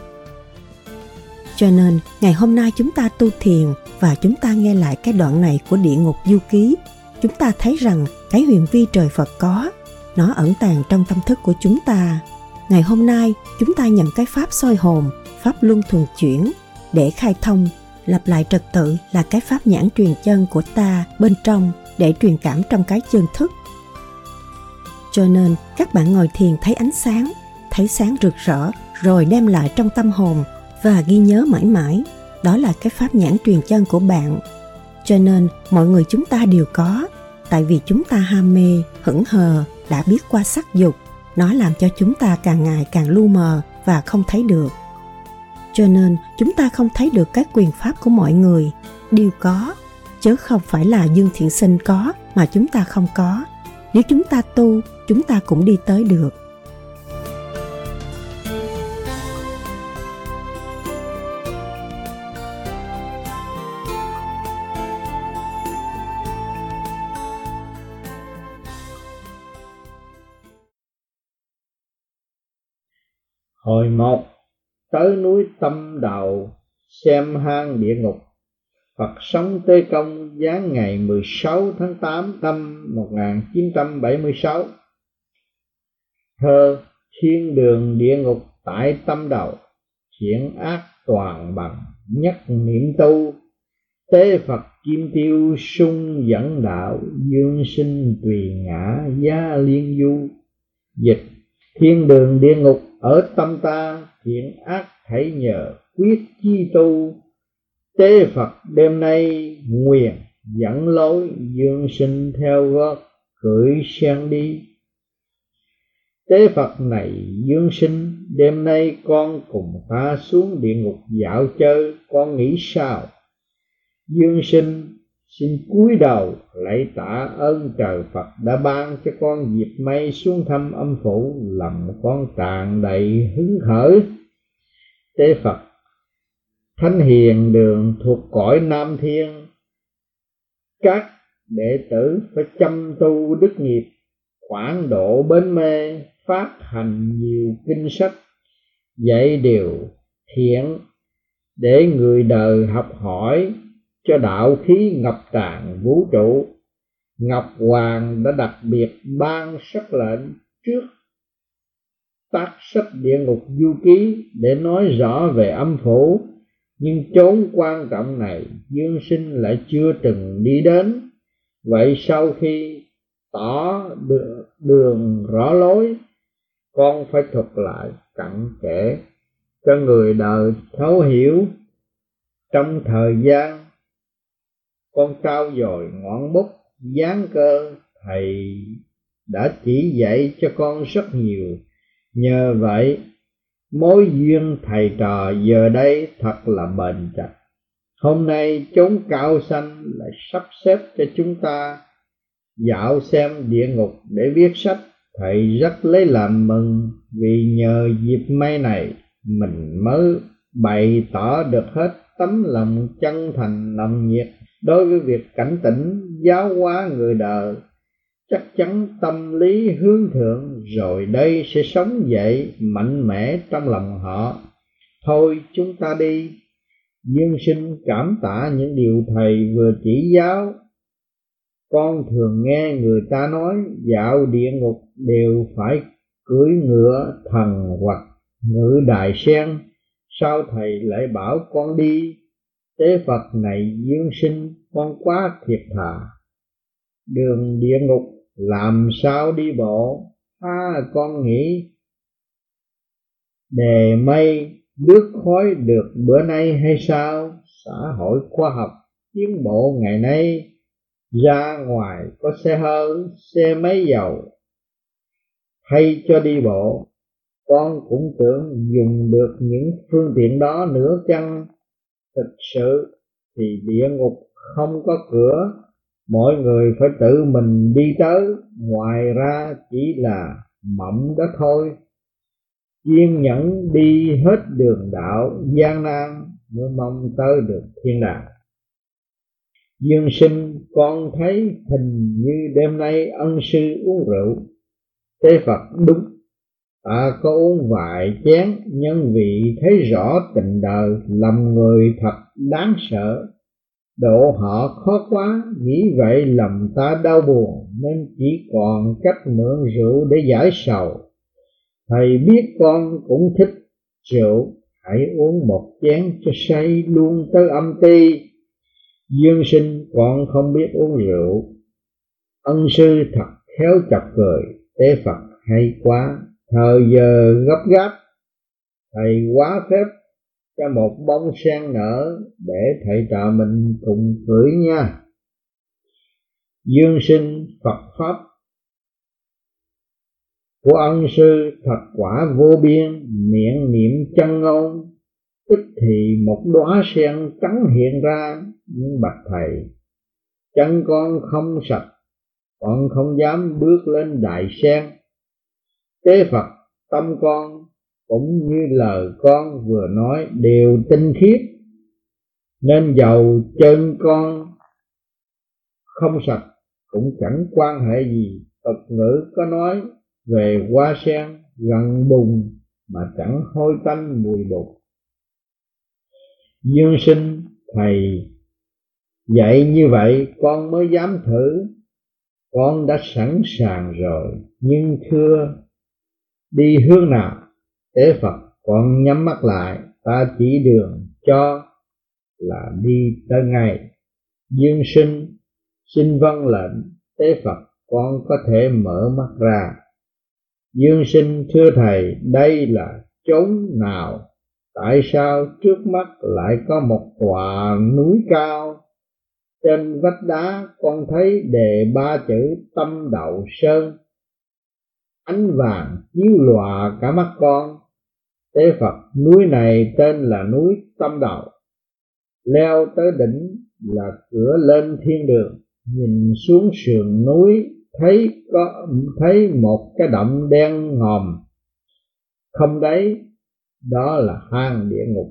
Cho nên ngày hôm nay chúng ta tu thiền và chúng ta nghe lại cái đoạn này của Địa Ngục Du Ký, chúng ta thấy rằng cái huyền vi trời Phật có, nó ẩn tàng trong tâm thức của chúng ta. Ngày hôm nay chúng ta nhận cái pháp soi hồn, pháp luân thuần chuyển để khai thông, lập lại trật tự là cái pháp nhãn truyền chân của ta bên trong để truyền cảm trong cái chân thức. Cho nên các bạn ngồi thiền thấy sáng rực rỡ rồi đem lại trong tâm hồn và ghi nhớ mãi mãi. Đó là cái pháp nhãn truyền chân của bạn. Cho nên mọi người chúng ta đều có, tại vì chúng ta ham mê, hững hờ, đã biết qua sắc dục, nó làm cho chúng ta càng ngày càng lu mờ và không thấy được. Cho nên chúng ta không thấy được các quyền pháp của mọi người đều có, chứ không phải là Dương Thiện Sinh có mà chúng ta không có. Nếu chúng ta tu, chúng ta cũng đi tới được. Hồi 1, tới núi Tâm Đạo xem hang địa ngục. Phật sống Tê Công giáng ngày 16 tháng 8 năm 1976. Thơ: thiên đường địa ngục tại tâm đầu, thiện ác toàn bằng nhất niệm tu. Tế Phật kim tiêu sung dẫn đạo, dương sinh tùy ngã giá liên du. Dịch: thiên đường địa ngục ở tâm ta, thiện ác hãy nhờ quyết chi tu. Tế Phật đêm nay nguyện dẫn lối, dương sinh theo gót cưỡi sen đi. Tế Phật này dương sinh, đêm nay con cùng ta xuống địa ngục dạo chơi, con nghĩ sao? Dương sinh xin cúi đầu lạy tạ ơn trời Phật đã ban cho con dịp may xuống thăm âm phủ, lòng con tràn đầy hứng khởi. Tế Phật: thánh hiền đường thuộc cõi Nam Thiên, các đệ tử phải chăm tu đức nghiệp, quảng độ bến mê, phát hành nhiều kinh sách, dạy điều thiện để người đời học hỏi, cho đạo khí ngập tràn vũ trụ. Ngọc Hoàng đã đặc biệt ban sắc lệnh trước tác sách Địa Ngục Du Ký để nói rõ về âm phủ, nhưng chốn quan trọng này dương sinh lại chưa từng đi đến. Vậy sau khi tỏ đường rõ lối, con phải thuật lại cặn kẽ cho người đời thấu hiểu. Trong thời gian con trao dồi ngọn bút dán cơ, thầy đã chỉ dạy cho con rất nhiều. Nhờ vậy mối duyên thầy trò giờ đây thật là bền chặt. Hôm nay chốn cao xanh lại sắp xếp cho chúng ta dạo xem địa ngục để viết sách. Thầy rất lấy làm mừng, vì nhờ dịp may này mình mới bày tỏ được hết tấm lòng chân thành, lòng nhiệt đối với việc cảnh tỉnh giáo hóa người đời, chắc chắn tâm lý hướng thượng, rồi đây sẽ sống dậy mạnh mẽ trong lòng họ. Thôi chúng ta đi. Dương Sinh cảm tạ những điều thầy vừa chỉ giáo. Con thường nghe người ta nói dạo địa ngục đều phải cưỡi ngựa thần hoặc ngự đài sen, sao thầy lại bảo con đi? Tế Phật này Dương Sinh, con quá thiệt thà. Đường địa ngục làm sao đi bộ? Con nghĩ đề mây lướt khói được bữa nay hay sao? Xã hội khoa học tiến bộ ngày nay, ra ngoài có xe hơi, xe máy dầu, hay cho đi bộ. Con cũng tưởng dùng được những phương tiện đó nữa chăng? Thực sự thì địa ngục không có cửa, mọi người phải tự mình đi tới, ngoài ra chỉ là mộng đó thôi. Kiên nhẫn đi hết đường đạo gian nan mới mong tới được thiên đàng. Dương Sinh, con thấy hình như đêm nay ân sư uống rượu. Tế Phật, đúng, ta có uống vài chén, nhân vì thấy rõ tình đời lòng người thật đáng sợ, độ họ khó quá, nghĩ vậy lòng ta đau buồn, nên chỉ còn cách mượn rượu để giải sầu. Thầy biết con cũng thích rượu, hãy uống một chén cho say luôn tới âm ti. Dương Sinh, con không biết uống rượu. Ân sư thật khéo chọc cười. Tế Phật, hay quá, thời giờ gấp gáp, thầy quá phép cho một bông sen nở để thầy trò mình cùng cưỡi nha. Dương Sinh, Phật pháp của ân sư thật quả vô biên, miệng niệm chân ngôn, tức thì một đóa sen trắng hiện ra. Nhưng bạch thầy, chân con không sạch, con không dám bước lên đại sen. Tế Phật, tâm con cũng như lời con vừa nói đều tinh khiết, nên dầu chân con không sạch cũng chẳng quan hệ gì. Tục ngữ có nói về hoa sen gần bùn mà chẳng hôi tanh mùi bùn. Dương Sinh, thầy dạy như vậy con mới dám thử. Con đã sẵn sàng rồi, nhưng thưa đi hướng nào? Tế Phật, con nhắm mắt lại, ta chỉ đường cho là đi tới ngay. Dương Sinh, xin vâng lệnh. Tế Phật, con có thể mở mắt ra. Dương Sinh, thưa thầy, đây là chốn nào? Tại sao trước mắt lại có một tòa núi cao? Trên vách đá con thấy đề 3 chữ Tâm Đậu Sơn, ánh vàng chiếu lòa cả mắt con. Tế Phật, núi này tên là núi Tâm Đậu, leo tới đỉnh là cửa lên thiên đường. Nhìn xuống sườn núi thấy một cái động đen ngòm không đáy, đó là hang địa ngục.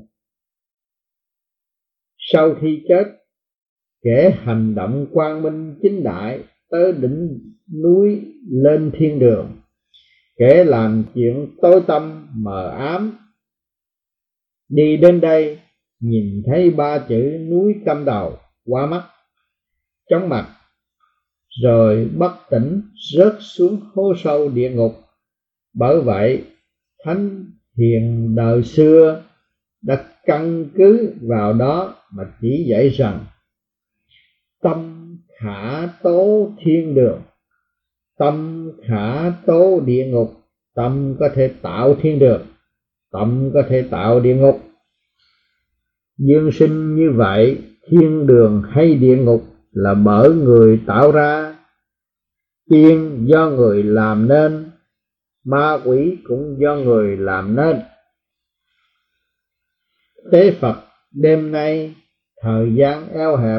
Sau khi chết, kẻ hành động quang minh chính đại tới đỉnh núi lên thiên đường, kẻ làm chuyện tối tăm mờ ám đi đến đây, nhìn thấy 3 chữ núi Tâm Đậu qua mắt, chóng mặt, rồi bất tỉnh rớt xuống hố sâu địa ngục. Bởi vậy thánh hiền đời xưa đã căn cứ vào đó mà chỉ dạy rằng tâm khả tố thiên đường, tâm khả tố địa ngục. Tâm có thể tạo thiên đường, tâm có thể tạo địa ngục. Dương Sinh, như vậy thiên đường hay địa ngục là bởi người tạo ra, tiên do người làm nên, ma quỷ cũng do người làm nên. Tế Phật, đêm nay thời gian eo hẹp,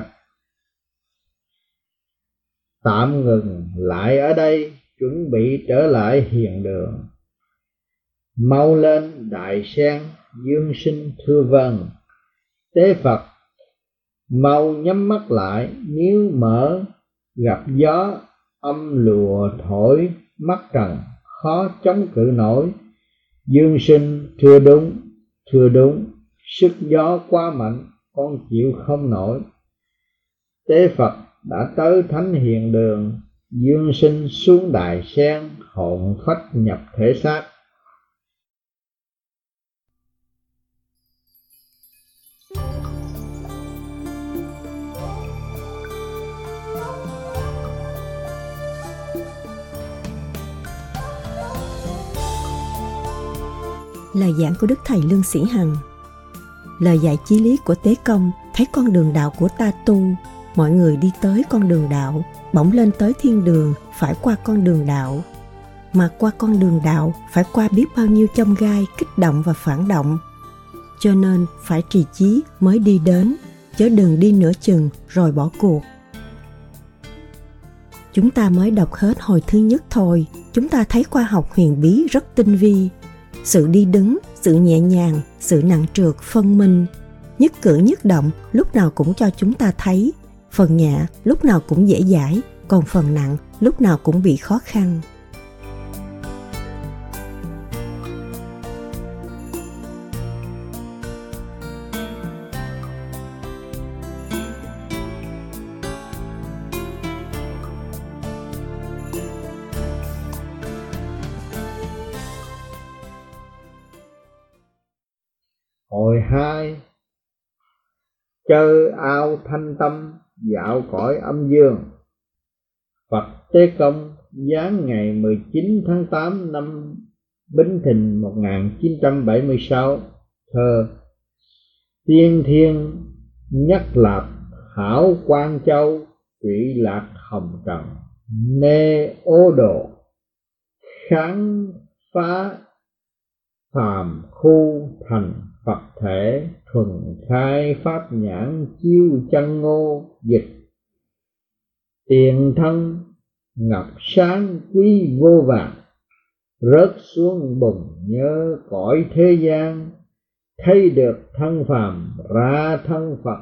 tạm ngừng lại ở đây, chuẩn bị trở lại hiền đường. Mau lên đại sen. Dương Sinh, thưa vâng. Tế Phật, mau nhắm mắt lại, nếu mở gặp gió âm lùa thổi, mắt trần khó chống cự nổi. Dương sinh thưa đúng, sức gió quá mạnh, con chịu không nổi. Tế Phật đã tới thánh hiền đường, dương sinh xuống đài sen, hồn phách nhập thể xác. Lời giảng của Đức Thầy Lương Sĩ Hằng. Lời dạy chí lý của Tế Công thấy con đường đạo của ta tu, mọi người đi tới con đường đạo, bỗng lên tới thiên đường phải qua con đường đạo. Mà qua con đường đạo phải qua biết bao nhiêu chông gai kích động và phản động. Cho nên phải trì chí mới đi đến, chớ đừng đi nửa chừng rồi bỏ cuộc. Chúng ta mới đọc hết hồi thứ nhất thôi, chúng ta thấy khoa học huyền bí rất tinh vi. Sự đi đứng, sự nhẹ nhàng, sự nặng trược phân minh, nhất cử nhất động lúc nào cũng cho chúng ta thấy, phần nhẹ lúc nào cũng dễ dãi, còn phần nặng lúc nào cũng bị khó khăn. Hồi 2. Chơi ao thanh tâm, dạo cõi âm dương. Phật Tế Công giáng ngày 19 tháng 8 năm Bính Thìn 1976. Thơ: Tiên thiên nhất lạp hảo Quang Châu, trụy lạc hồng trần nê ô đồ. Kháng phá phàm khu thành Phật thể, thuần khai pháp nhãn chiêu chân ngô. Dịch: tiền thân ngập sáng quý vô vàng, rớt xuống bùn nhớ cõi thế gian. Thấy được thân phàm ra thân Phật,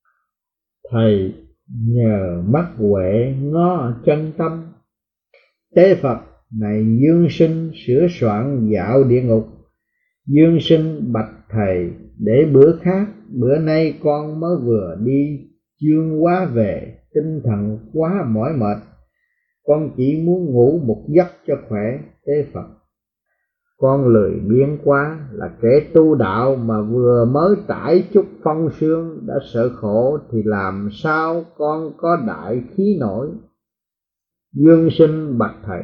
thầy nhờ mắt huệ ngó chân tâm. Tế Phật này dương sinh sửa soạn dạo địa ngục. Dương sinh bạch thầy để bữa khác, bữa nay con mới vừa đi chương quá về, tinh thần quá mỏi mệt, con chỉ muốn ngủ một giấc cho khỏe. Tế Phật: con lười biếng quá, là kẻ tu đạo mà vừa mới trải chút phong sương đã sợ khổ, thì làm sao con có đại khí nổi. Dương sinh bạch thầy: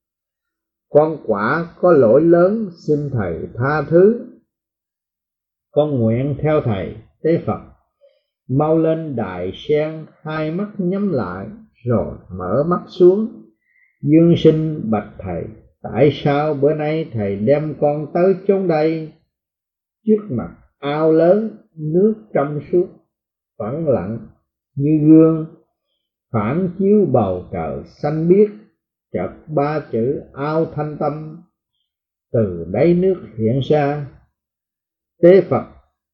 con quả có lỗi lớn, xin thầy tha thứ, con nguyện theo thầy. Tế Phật: mau lên đài sen, hai mắt nhắm lại rồi mở mắt xuống. Dương sinh bạch thầy: tại sao bữa nay thầy đem con tới chốn đây? Trước mặt ao lớn, nước trong suốt phẳng lặng như gương, phản chiếu bầu trời xanh biếc. Chợt ba chữ ao thanh tâm từ đáy nước hiện ra. Tế Phật: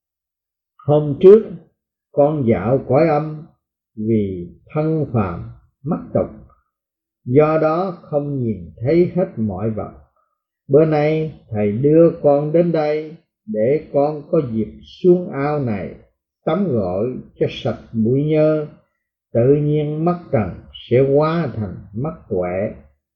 hôm trước con dạo cõi âm, vì thân phàm mắc tục, do đó không nhìn thấy hết mọi vật. Bữa nay thầy đưa con đến đây để con có dịp xuống ao này tắm gội cho sạch bụi nhơ, tự nhiên mắt trần sẽ hóa thành mắt tuệ.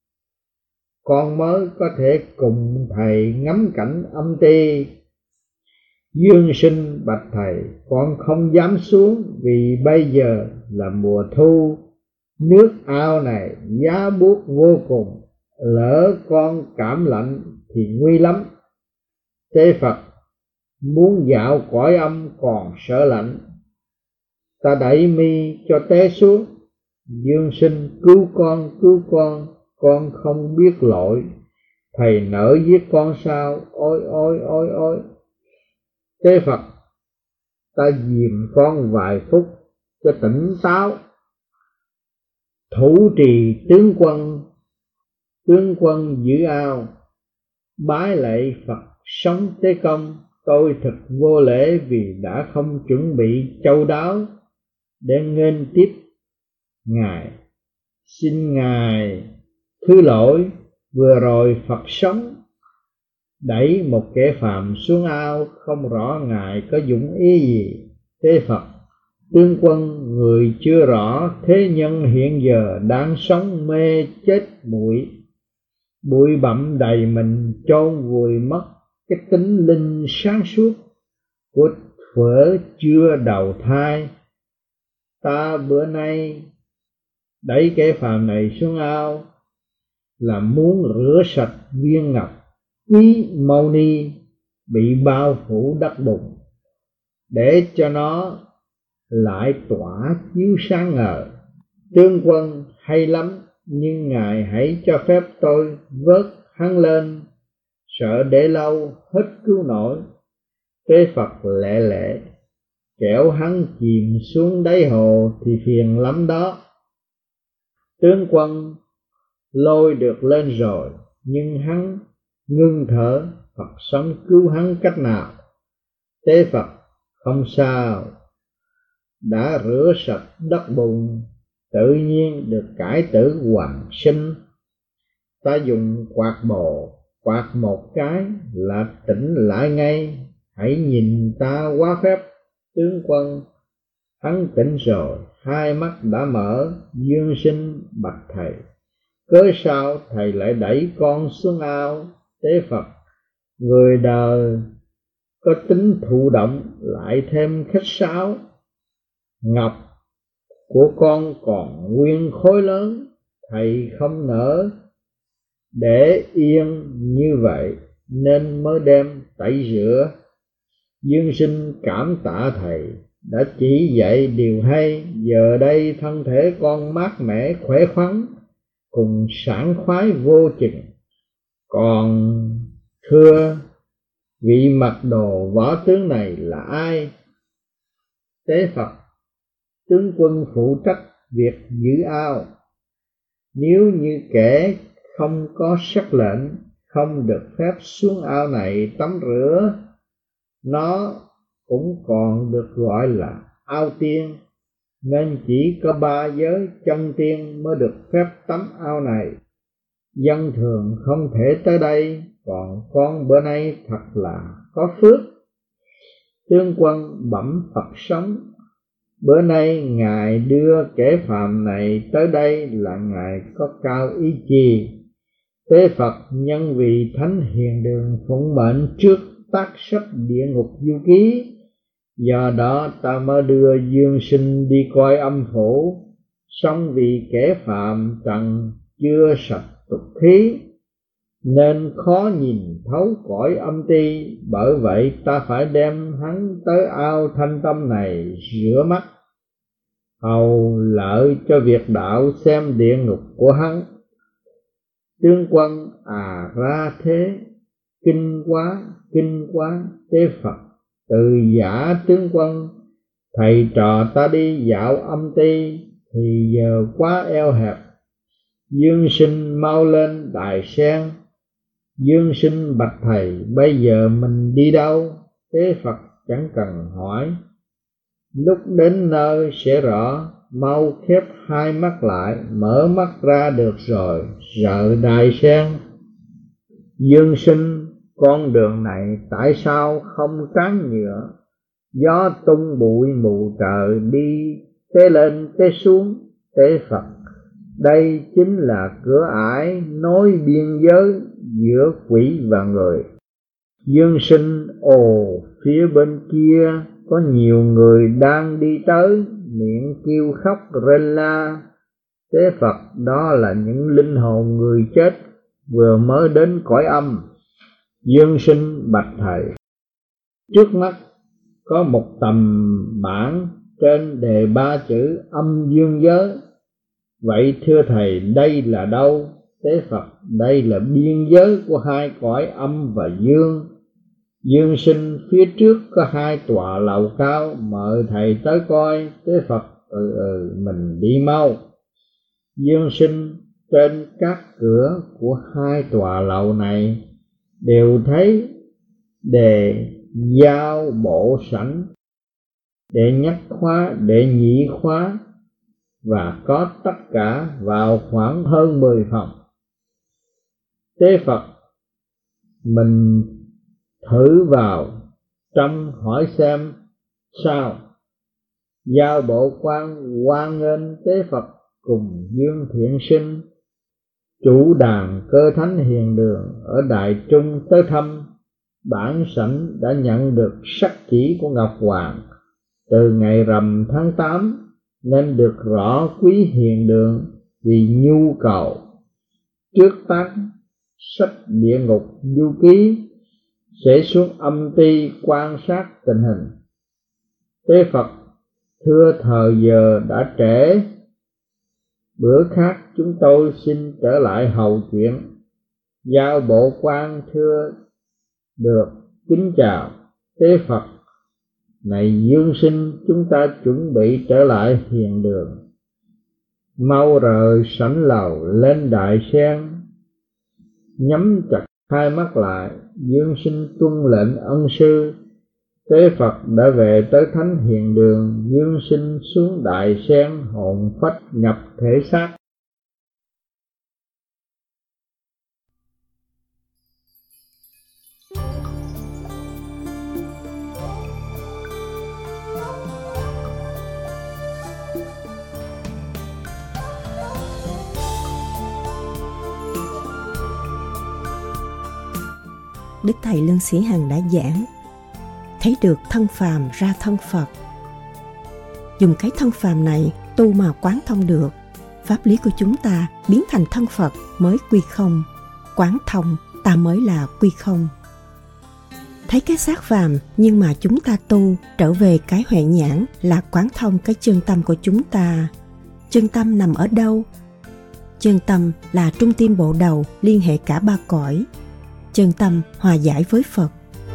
Con mới có thể cùng thầy ngắm cảnh âm ti. Dương sinh bạch thầy: con không dám xuống, vì bây giờ là mùa thu, nước ao này giá buốt vô cùng, lỡ con cảm lạnh thì nguy lắm. Tế Phật: muốn dạo cõi âm còn sợ lạnh, ta đẩy mi cho té xuống. Dương sinh: cứu con không biết lỗi, thầy nỡ giết con sao? Ôi. Tế Phật: ta dìm con vài phút cho tỉnh táo. Thủ trì tướng quân giữ ao, bái lạy Phật sống Tế Công. Tôi thật vô lễ vì đã không chuẩn bị chu đáo để nghênh tiếp ngài. Xin Ngài thứ lỗi, vừa rồi Phật sống đẩy một kẻ phàm xuống ao, không rõ Ngài có dụng ý gì. Thế Phật: Tướng quân, người chưa rõ thế nhân hiện giờ đang sống mê chết muội, bụi bặm đầy mình chôn vùi mất cái tính linh sáng suốt của thuở chưa đầu thai. Ta bữa nay đẩy kẻ phàm này xuống ao là muốn rửa sạch viên ngọc quý mâu ni bị bao phủ đất bùn, để cho nó lại tỏa chiếu sáng ngời. Tướng quân hay lắm, nhưng Ngài hãy cho phép tôi vớt hắn lên, sợ để lâu hết cứu nổi. Tế Phật lẹ lẹ: kẻo hắn chìm xuống đáy hồ thì phiền lắm đó. Tướng quân lôi được lên rồi, nhưng hắn ngưng thở. Phật sống cứu hắn cách nào? Tế Phật: không sao, đã rửa sạch đất bùn, tự nhiên được cải tử hoàn sinh. Ta dùng quạt bồ quạt một cái là tỉnh lại ngay, hãy nhìn ta quá phép. Tướng quân hắn tỉnh rồi, hai mắt đã mở. Dương Sinh bạch thầy: cớ sao thầy lại đẩy con xuống ao? Tế Phật: người đời có tính thụ động, lại thêm khách sáo. Ngọc của con còn nguyên khối lớn, thầy không nỡ để yên như vậy nên mới đem tẩy rửa. Dương Sinh cảm tạ thầy đã chỉ dạy điều hay. Giờ đây thân thể con mát mẻ khỏe khoắn, cùng sảng khoái vô chừng. Còn thưa vị mặc đồ võ tướng này là ai? Tế Phật: tướng quân phụ trách việc giữ ao. Nếu như kẻ không có sắc lệnh, không được phép xuống ao này tắm rửa, nó cũng còn được gọi là ao tiên, nên chỉ có 3 giới chân tiên mới được phép tắm ao này. Dân thường không thể tới đây, còn con bữa nay thật là có phước. Tướng quân bẩm Phật sống: bữa nay Ngài đưa kẻ phàm này tới đây là Ngài có cao ý chi? Tế Phật: nhân vì Thánh Hiền Đường phụng mệnh trước tác sách Địa Ngục Du Ký, do đó ta mới đưa Dương Sinh đi coi âm phủ. Song vì kẻ phạm trần chưa sạch tục khí, nên khó nhìn thấu cõi âm ti. Bởi vậy ta phải đem hắn tới ao Thanh Tâm này rửa mắt, hầu lợi cho việc đạo xem địa ngục của hắn. Tướng quân: ra thế, kinh quá, kinh quá. Tế Phật: từ giả tướng quân, thầy trò ta đi dạo âm ti thì giờ quá eo hẹp. Dương Sinh mau lên đài sen. Dương Sinh bạch thầy: bây giờ mình đi đâu? Tế Phật: chẳng cần hỏi, lúc đến nơi sẽ rõ. Mau khép hai mắt lại, mở mắt ra được rồi, rợ đài sen. Dương Sinh: con đường này tại sao không tráng nhựa? Gió tung bụi mù trời, đi té lên té xuống. Tế Phật: đây chính là cửa ải nối biên giới giữa quỷ và người. Dương Sinh: ồ, phía bên kia có nhiều người đang đi tới, miệng kêu khóc rên la. Tế Phật: đó là những linh hồn người chết vừa mới đến cõi âm. Dương Sinh bạch thầy: trước mắt có một tầm bảng, trên đề 3 chữ âm dương giới. Vậy thưa thầy, đây là đâu? Tế Phật: đây là biên giới của hai cõi âm và dương. Dương Sinh: phía trước có 2 tòa lầu cao, mời thầy tới coi. Tế Phật: mình đi mau. Dương Sinh: trên các cửa của 2 tòa lầu này đều thấy đề giao bộ sảnh, đệ nhất khóa, đệ nhị khóa, và có tất cả vào khoảng hơn 10 phòng. Tế Phật, mình thử vào trong hỏi xem sao. Giao Bộ Quan hoan nghênh Tế Phật cùng Dương Thiện Sinh, chủ đàn Cơ Thánh Hiền Đường ở Đại Trung tới thăm. Bản sảnh đã nhận được sắc chỉ của Ngọc Hoàng từ ngày rằm tháng 8, nên được rõ quý Hiền Đường vì nhu cầu trước tác sách Địa Ngục Du Ký sẽ xuống âm ty quan sát tình hình. Tế Phật, thưa thời giờ đã trễ, bữa khác chúng tôi xin trở lại hầu chuyện. Giao Bộ Quan thưa được, kính chào. Tế Phật, này Dương Sinh, chúng ta chuẩn bị trở lại Hiền Đường. Mau rời sảnh lầu lên Đại Sen. Nhắm chặt hai mắt lại, Dương Sinh tuân lệnh ân sư. Tế Phật đã về tới Thánh Hiền Đường. Dương Sinh xuống Đại Sen, hồn phách nhập thể xác. Đức Thầy Lương Sĩ Hằng đã giảng, thấy được thân phàm ra thân Phật. Dùng cái thân phàm này tu mà quán thông được, pháp lý của chúng ta biến thành thân Phật mới quy không, quán thông ta mới là quy không. Thấy cái xác phàm nhưng mà chúng ta tu trở về cái huệ nhãn là quán thông cái chân tâm của chúng ta. Chân tâm nằm ở đâu? Chân tâm là trung tim bộ đầu liên hệ cả ba cõi. Chân tâm hòa giải với Phật.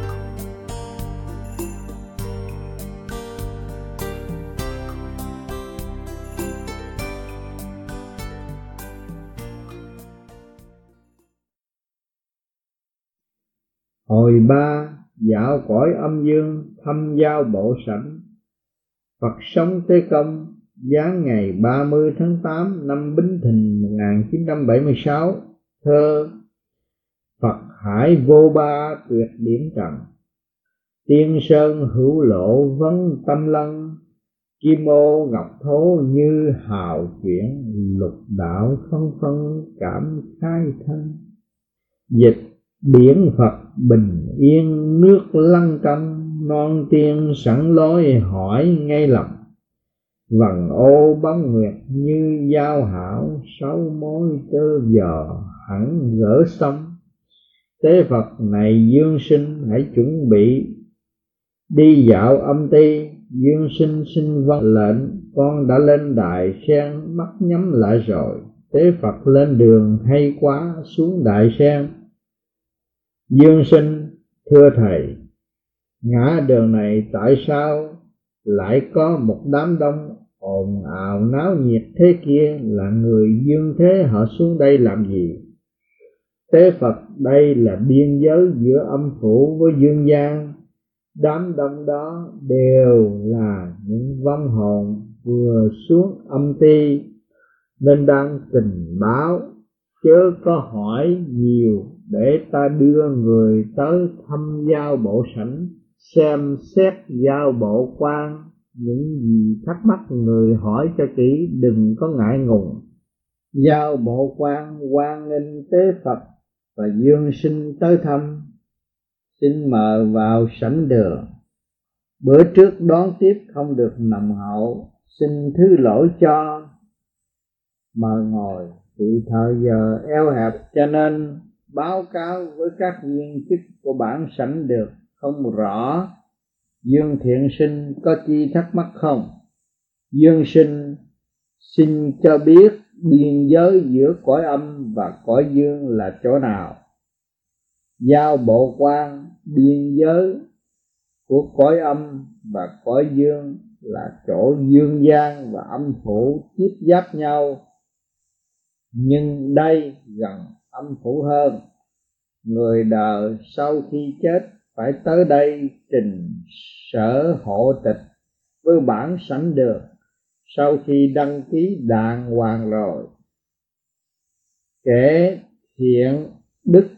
Hồi 3, dạo cõi âm dương thăm Giao Bộ Sảnh. Phật sống Tế Công, giáng ngày 30 tháng 8 năm Bính Thìn 1976. Thơ: Phật hải vô ba tuyệt điểm trần, tiên sơn hữu lộ vấn tâm lân. Kim ô ngọc thố như hào chuyển, lục đạo phân phân cảm khai thân. Dịch: biển Phật bình yên nước lăng công, non tiên sẵn lối hỏi ngay lòng. Vầng ô bóng nguyệt như giao hảo, sáu mối tơ vò hẳn gỡ xong. Tế Phật, này Dương Sinh, hãy chuẩn bị đi dạo âm ty. Dương Sinh xin vâng lệnh, con đã lên Đại Sen, mắt nhắm lại rồi. Tế Phật, lên đường hay quá, xuống Đại Sen. Dương Sinh, thưa thầy, ngã đường này tại sao lại có một đám đông ồn ào náo nhiệt thế kia? Là người dương thế, họ xuống đây làm gì? Tế Phật, đây là biên giới giữa âm phủ với dương gian. Đám đông đó đều là những vong hồn vừa xuống âm ty, nên đang trình báo, chớ có hỏi nhiều, để ta đưa người tới thăm Giao Bộ Sảnh, xem xét Giao Bộ Quan. Những gì thắc mắc người hỏi cho kỹ, đừng có ngại ngùng. Giao Bộ Quan hoan nghênh Tế Phật và Dương Sinh tới thăm, xin mời vào sảnh đường. Bữa trước đón tiếp không được nồng hậu, xin thứ lỗi cho. Mời ngồi, vì thời giờ eo hẹp cho nên báo cáo với các viên chức của bản sảnh được không rõ. Dương Thiện Sinh có chi thắc mắc không? Dương Sinh xin cho biết biên giới giữa cõi âm và cõi dương là chỗ nào? Giao Bộ Quan, biên giới của cõi âm và cõi dương là chỗ dương gian và âm phủ tiếp giáp nhau, nhưng đây gần âm phủ hơn. Người đời sau khi chết phải tới đây trình sở hộ tịch với bản sảnh đường, sau khi đăng ký đàng hoàng rồi. Kẻ thiện đức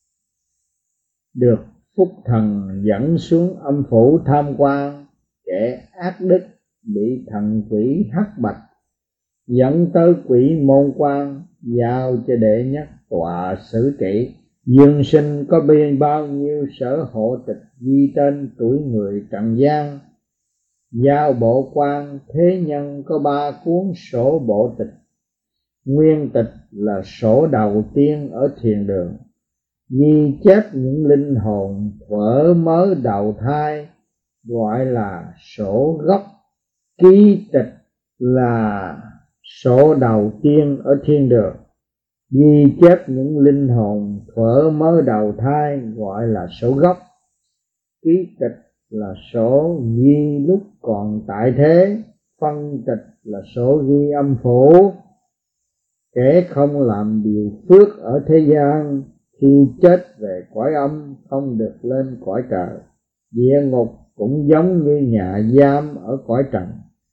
được phúc thần dẫn xuống âm phủ tham quan, kẻ ác đức bị thần quỷ hắc bạch dẫn tới quỷ môn quan, giao cho đệ nhất tọa xử trị. Dương sinh có biên bao nhiêu sở hộ tịch ghi tên tuổi người trần gian. Giao bộ quan thế nhân có 3 cuốn sổ bộ tịch. Nguyên tịch là sổ đầu tiên ở thiền đường, ghi chép những linh hồn thuở mới đầu thai, gọi là sổ gốc. Ký tịch là sổ đầu tiên ở thiên đường, ghi chép những linh hồn thuở mới đầu thai, gọi là sổ gốc. Ký tịch là sổ ghi lúc còn tại thế, phân tịch là sổ ghi âm phủ. Kẻ không làm điều phước ở thế gian, khi chết về cõi âm không được lên cõi trời. Địa ngục cũng giống như nhà giam ở cõi trần,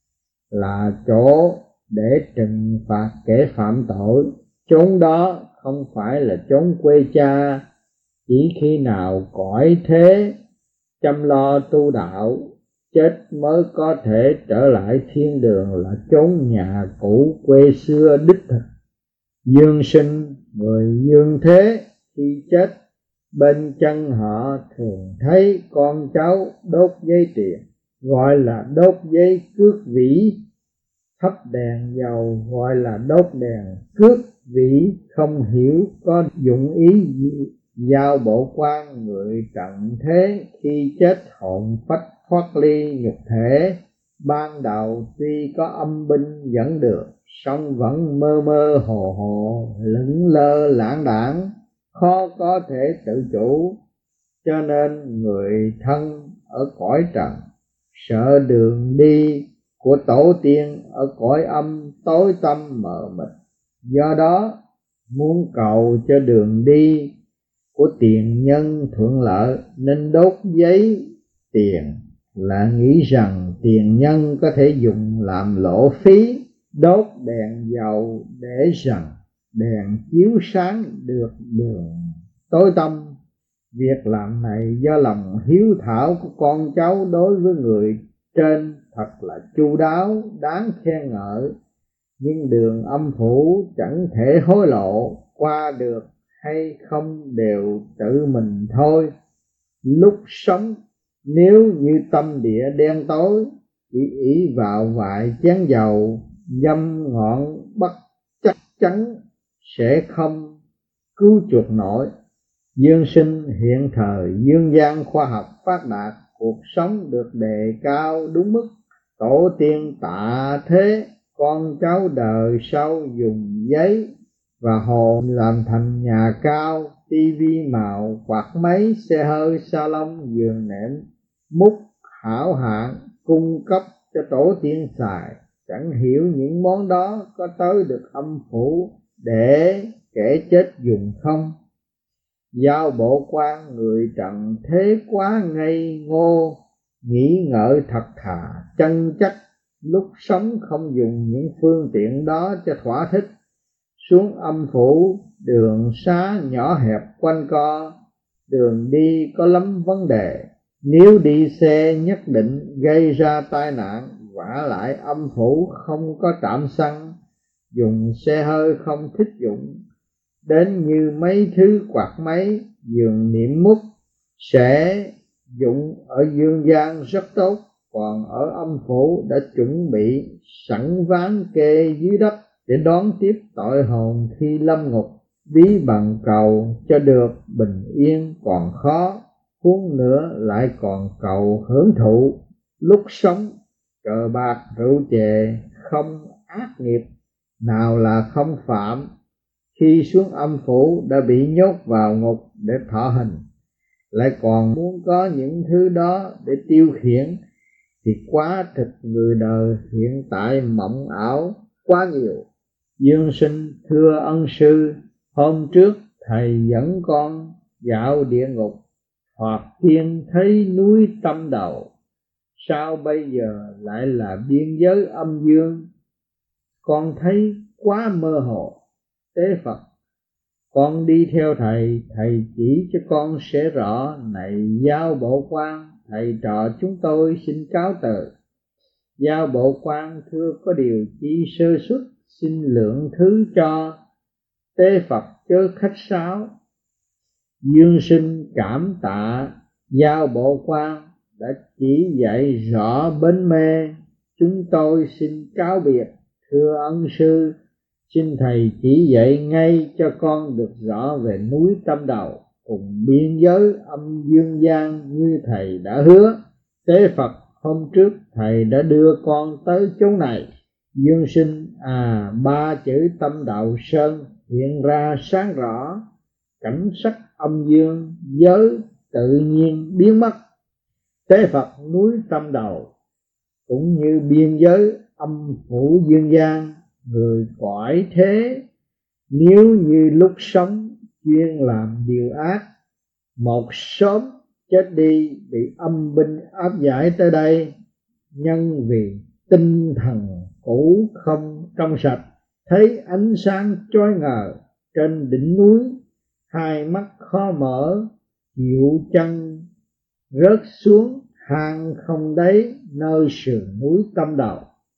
là chỗ để trừng phạt kẻ phạm tội. Chốn đó không phải là chốn quê cha, chỉ khi nào cõi thế chăm lo tu đạo, chết mới có thể trở lại thiên đường, là chốn nhà cũ quê xưa đích thực. Dương sinh người dương thế khi chết, bên chân họ thường thấy con cháu đốt giấy tiền, gọi là đốt giấy cước vĩ. Thắp đèn dầu gọi là đốt đèn cước vĩ, không hiểu có dụng ý gì. Giao bộ quan người trần thế khi chết hồn phách thoát ly nhục thể, ban đầu tuy có âm binh dẫn được, song vẫn mơ mơ hồ hồ, lững lơ lãng đãng, khó có thể tự chủ. Cho nên người thân ở cõi trần sợ đường đi của tổ tiên ở cõi âm tối tăm mờ mịt, do đó muốn cầu cho đường đi của tiền nhân thuận lợi nên đốt giấy tiền, là nghĩ rằng tiền nhân có thể dùng làm lỗ phí. Đốt đèn dầu để rằng đèn chiếu sáng được đường tối tăm. Việc làm này do lòng hiếu thảo của con cháu đối với người trên thật là chu đáo, đáng khen ngợi. Nhưng đường âm phủ chẳng thể hối lộ, qua được hay không đều tự mình thôi. Lúc sống nếu như tâm địa đen tối, chỉ ỷ vào vài chén dầu, dâm ngọn bất chắc chắn sẽ không cứu chuộc nổi. Dương sinh hiện thời dương gian khoa học phát đạt, cuộc sống được đề cao đúng mức. Tổ tiên tạ thế, con cháu đời sau dùng giấy và hồ làm thành nhà cao, tivi màu, quạt máy, xe hơi, salon, giường nệm, múc hảo hạng cung cấp cho tổ tiên xài. Chẳng hiểu những món đó có tới được âm phủ để kẻ chết dùng không. Giao bộ quan người trần thế quá ngây ngô, nghĩ ngợi thật thà chân chất, lúc sống không dùng những phương tiện đó cho thỏa thích. Xuống âm phủ đường xá nhỏ hẹp quanh co, đường đi có lắm vấn đề. Nếu đi xe nhất định gây ra tai nạn, vả lại âm phủ không có trạm xăng, dùng xe hơi không thích dụng. Đến như mấy thứ quạt máy, giường niệm múc sẽ dụng ở dương gian rất tốt, còn ở âm phủ đã chuẩn bị sẵn ván kê dưới đất để đón tiếp tội hồn khi lâm ngục. Ví bằng cầu cho được bình yên còn khó, huống nữa lại còn cầu hưởng thụ. Lúc sống cờ bạc rượu chè không ác nghiệp nào là không phạm, khi xuống âm phủ đã bị nhốt vào ngục để thọ hình, lại còn muốn có những thứ đó để tiêu khiển, thì quá thực người đời hiện tại mộng ảo quá nhiều. Dương sinh thưa ân sư, hôm trước thầy dẫn con dạo địa ngục, thoạt tiên thấy núi Tâm Đầu, sao bây giờ lại là biên giới âm dương? Con thấy quá mơ hồ. Tế Phật, con đi theo thầy, thầy chỉ cho con sẽ rõ. Này Giao Bộ Quan, thầy trò chúng tôi xin cáo từ. Giao Bộ Quan thưa có điều chi sơ xuất, xin lượng thứ cho. Tế Phật chớ khách sáo. Dương sinh cảm tạ Giao Bộ Quan đã chỉ dạy rõ bến mê. Chúng tôi xin cáo biệt. Thưa ân sư, xin thầy chỉ dạy ngay cho con được rõ về núi Tâm Đầu cùng biên giới âm dương gian như thầy đã hứa. Tế Phật, hôm trước thầy đã đưa con tới chỗ này. Dương sinh, ba chữ Tâm Đạo Sơn hiện ra sáng rõ. Cảnh sắc âm dương giới tự nhiên biến mất. Tế Phật, núi Tâm Đầu cũng như biên giới âm phủ dương gian, người cõi thế nếu như lúc sống chuyên làm điều ác, một sớm chết đi bị âm binh áp giải tới đây. Nhân vì tinh thần cũ không trong sạch, thấy ánh sáng chói ngời trên đỉnh núi, hai mắt khó mở, dịu chân rớt xuống hang không đáy nơi sườn núi Tâm Đầu.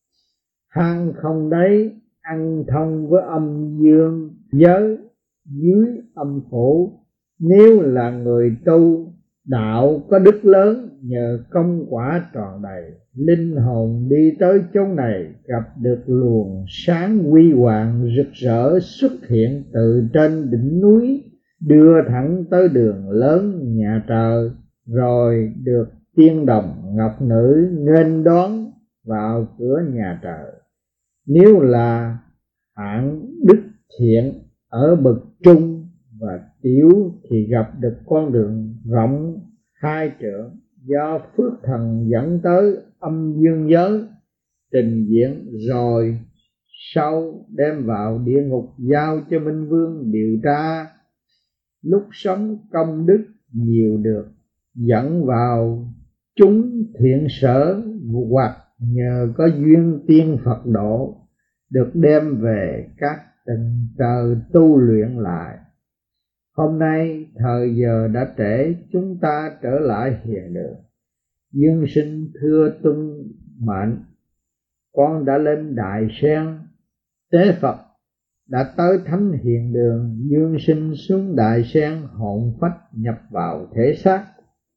Hang không đáy ăn thông với âm dương giới dưới âm phủ. Nếu là người tu đạo có đức lớn, nhờ công quả tròn đầy, linh hồn đi tới chỗ này gặp được luồng sáng huy hoàng rực rỡ xuất hiện từ trên đỉnh núi, đưa thẳng tới đường lớn nhà trời, rồi được tiên đồng ngọc nữ nghênh đón vào cửa nhà trời. Nếu là hạng đức thiện ở bậc trung và tiểu thì gặp được con đường rộng 2 trượng do phước thần dẫn tới âm dương giới trình diễn, rồi sau đem vào địa ngục giao cho Minh Vương điều tra. Lúc sống công đức nhiều được dẫn vào chúng thiện sở, hoặc nhờ có duyên tiên Phật độ được đem về các tầng trời tu luyện lại. Hôm nay thời giờ đã trễ, chúng ta trở lại hiền đường. Dương sinh thưa tuân mệnh, con đã lên Đại Sen. Tế Phật đã tới thánh hiền đường. Dương sinh xuống Đại Sen, hồn phách nhập vào thể xác.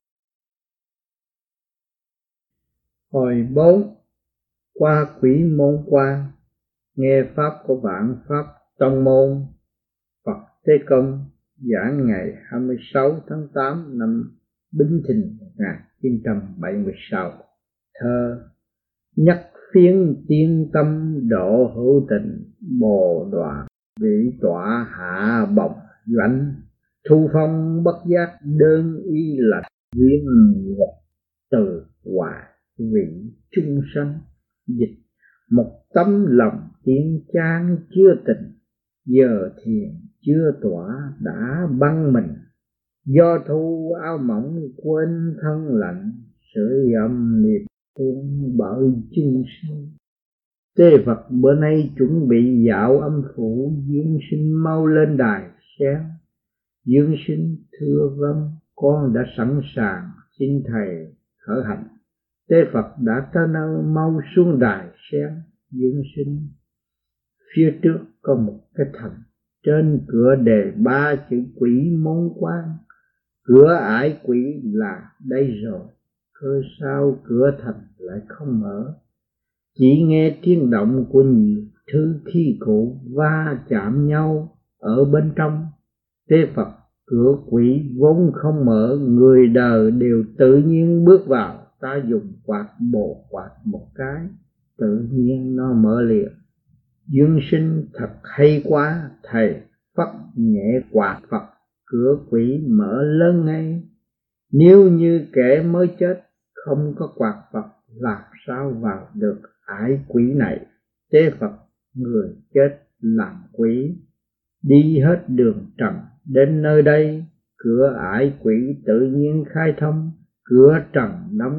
Hồi 4. Qua Quỷ Môn Quan, nghe pháp của Vạn Pháp Tông Môn Phật Thế Công giảng ngày 26 tháng 8 năm Bính Thìn 1976. Thơ: nhất phiến tiên tâm độ hữu tình, bồ đoàn vị tọa hạ bồng doanh, thu phong bất giác đơn y lạch, duyên ngọt từ hoài vị chung sanh. Dịch: một tấm lòng tiên chán chưa tình, giờ thiền chưa tỏa đã băng mình, do thu áo mỏng quên thân lạnh, sưởi ấm niềm thương bởi chung sinh. Tế Phật bữa nay chuẩn bị dạo âm phủ. Dương sinh mau lên Đài Sen. Dương sinh thưa vâng, con đã sẵn sàng, xin thầy khởi hành. Tế Phật đã tới nơi, mau xuống Đài Sen. Dương sinh: phía trước có một cái thành, trên cửa đề 3 chữ Quỷ Môn Quan. Cửa ải quỷ là đây rồi, cơ sao cửa thành lại không mở? Chỉ nghe tiếng động của nhiều thứ khí cụ va chạm nhau ở bên trong. Tế Phật, cửa quỷ vốn không mở, người đời đều tự nhiên bước vào. Ta dùng quạt bổ quạt một cái, tự nhiên nó mở liền. Dương sinh thật hay quá, thầy phất nhẹ quạt Phật, cửa quỷ mở lớn ngay. Nếu như kẻ mới chết không có quạt Phật, làm sao vào được ải quỷ này? Tế Phật, người chết làm quỷ đi hết đường trần đến nơi đây, cửa ải quỷ tự nhiên khai thông. Cửa trần đóng,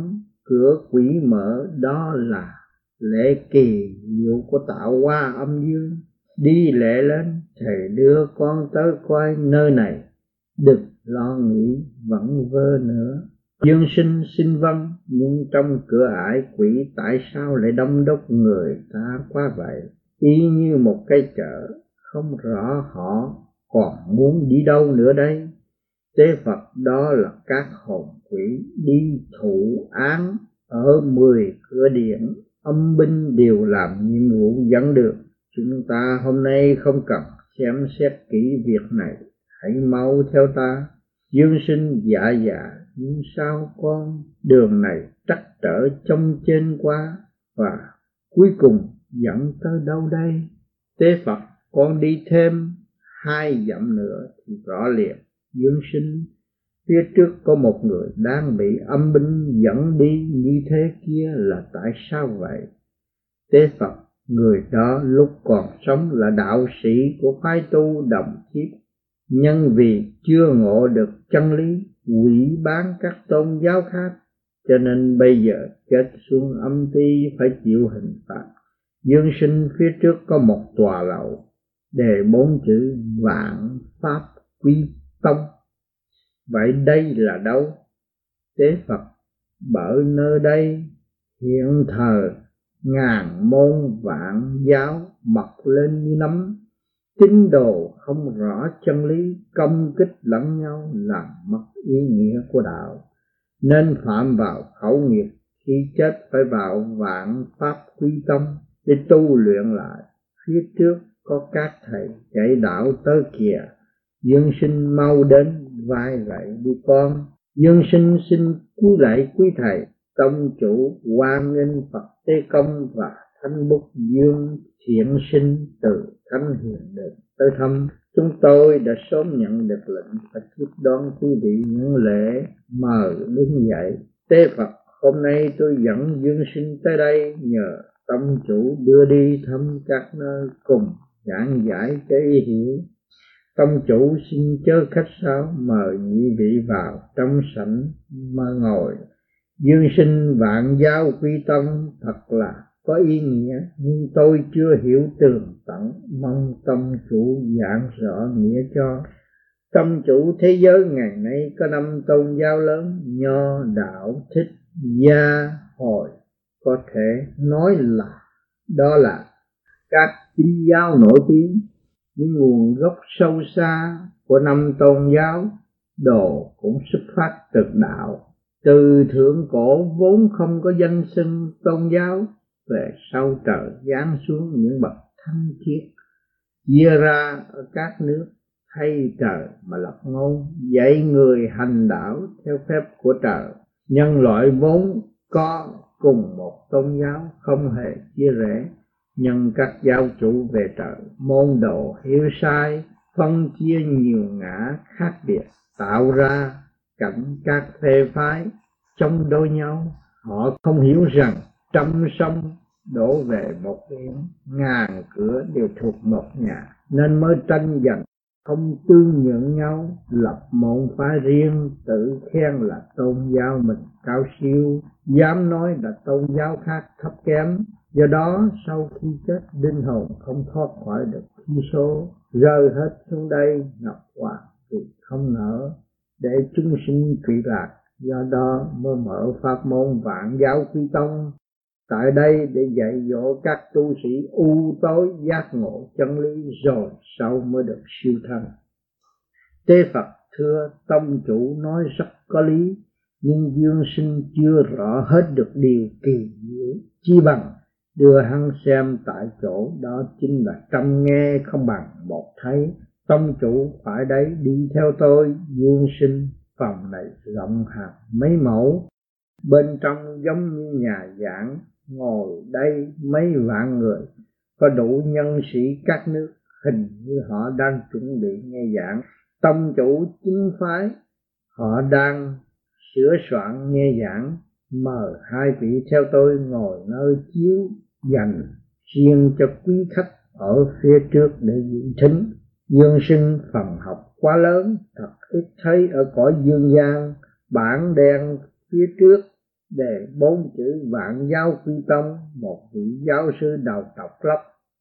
cửa quỷ mở, đó là lễ kỳ diệu của tạo hóa âm dương. Đi lễ lên, thầy đưa con tới coi nơi này, đừng lo nghĩ vẩn vơ nữa. Dương sinh xin vâng, nhưng trong cửa ải quỷ tại sao lại đông đúc người ta quá vậy? Y như một cái chợ, không rõ họ còn muốn đi đâu nữa đây. Tế Phật, đó là các hồn quỷ đi thụ án ở 10 cửa điện, âm binh đều làm nhiệm vụ dẫn đường. Chúng ta hôm nay không cần xem xét kỹ việc này, hãy mau theo ta. Dương sinh dạ dạ, nhưng sao con? Đường này trắc trở trong trên quá, và cuối cùng dẫn tới đâu đây? Tế Phật, con đi thêm 2 dặm nữa thì rõ liền. Dương sinh, phía trước có một người đang bị âm binh dẫn đi như thế kia, là tại sao vậy? Tế Phật, người đó lúc còn sống là đạo sĩ của phái tu Đồng Chiết, nhân vì chưa ngộ được chân lý, quỷ bán các tôn giáo khác, cho nên bây giờ chết xuống âm ti phải chịu hình phạt. Dương sinh, phía trước có một tòa lầu đề 4 chữ Vạn Pháp Quy Tông. Vậy đây là đâu? Tế Phật, bởi nơi đây hiện thờ ngàn môn vạn giáo mọc lên như nấm, tín đồ không rõ chân lý, công kích lẫn nhau làm mất ý nghĩa của đạo, nên phạm vào khẩu nghiệp, khi chết phải vào Vạn Pháp Quy Tông để tu luyện lại. Phía trước có các thầy dạy đạo tới kìa. Dương sinh mau đến vai lạy đi con. Dương sinh xin cúi lạy quý thầy. Tông chủ hoan nghênh Phật Tế Công và Thánh Bút Dương Thiện Sinh từ Thánh Hiền Định tới thăm. Chúng tôi đã sớm nhận được lệnh phải tiếp đón quý vị những lễ, mời đứng dậy. Tế Phật, hôm nay tôi dẫn Dương sinh tới đây nhờ tông chủ đưa đi thăm các nơi cùng giảng giải cho ý hiểu. Tông chủ xin chớ khách sáo, mời nhị vị vào trong sảnh mà ngồi. Dương sinh vạn giáo quy tông thật là có ý nghĩa, nhưng tôi chưa hiểu tường tận, mong tông chủ giảng rõ nghĩa cho. Tông chủ, thế giới ngày nay có 5 tôn giáo lớn: Nho, Đạo, Thích, Gia, Hồi. Có thể nói là đó là các chính giáo nổi tiếng, nhưng nguồn gốc sâu xa của 5 tôn giáo đồ cũng xuất phát từ đạo. Từ thượng cổ vốn không có danh xưng tôn giáo, về sau trời giáng xuống những bậc thanh khiết, chia ra ở các nước, thay trời mà lập ngôn, dạy người hành đạo theo phép của trời. Nhân loại vốn có cùng một tôn giáo, không hề chia rẽ, nhưng các giáo chủ về trời môn đồ hiểu sai, phân chia nhiều ngã khác biệt, tạo ra cảnh các phe phái chống đối nhau. Họ không hiểu rằng trăm sông đổ về một biển, ngàn cửa đều thuộc một nhà, nên mới tranh giành, không tương nhượng nhau, lập môn phái riêng, tự khen là tôn giáo mình cao siêu, dám nói là tôn giáo khác thấp kém. Do đó sau khi chết, linh hồn không thoát khỏi được thi số, rơi hết xuống đây ngọc hoàng thì không nở, để chúng sinh trụy lạc. Do đó mới mở pháp môn Vạn Giáo Quy Tông tại đây để dạy dỗ các tu sĩ u tối giác ngộ chân lý, rồi sau mới được siêu thân. Tế Phật, thưa tông chủ nói rất có lý, nhưng Dương sinh chưa rõ hết được điều kỳ diệu, chi bằng đưa hắn xem tại chỗ, đó chính là trăm nghe không bằng một thấy. Tông chủ phải đấy, đi theo tôi. Dương sinh, phòng này rộng hàng mấy mẫu, bên trong giống như nhà giảng, ngồi đây mấy vạn người, có đủ nhân sĩ các nước, hình như họ đang chuẩn bị nghe giảng. Tông chủ chính phái, họ đang sửa soạn nghe giảng, mời 2 vị theo tôi ngồi nơi chiếu dành riêng cho quý khách ở phía trước để dự thính. Dương sinh, phòng học quá lớn, thật ít thấy ở cõi dương gian. Bảng đen phía trước đề 4 chữ vạn giáo quy tông, một vị giáo sư đầu tộc lấp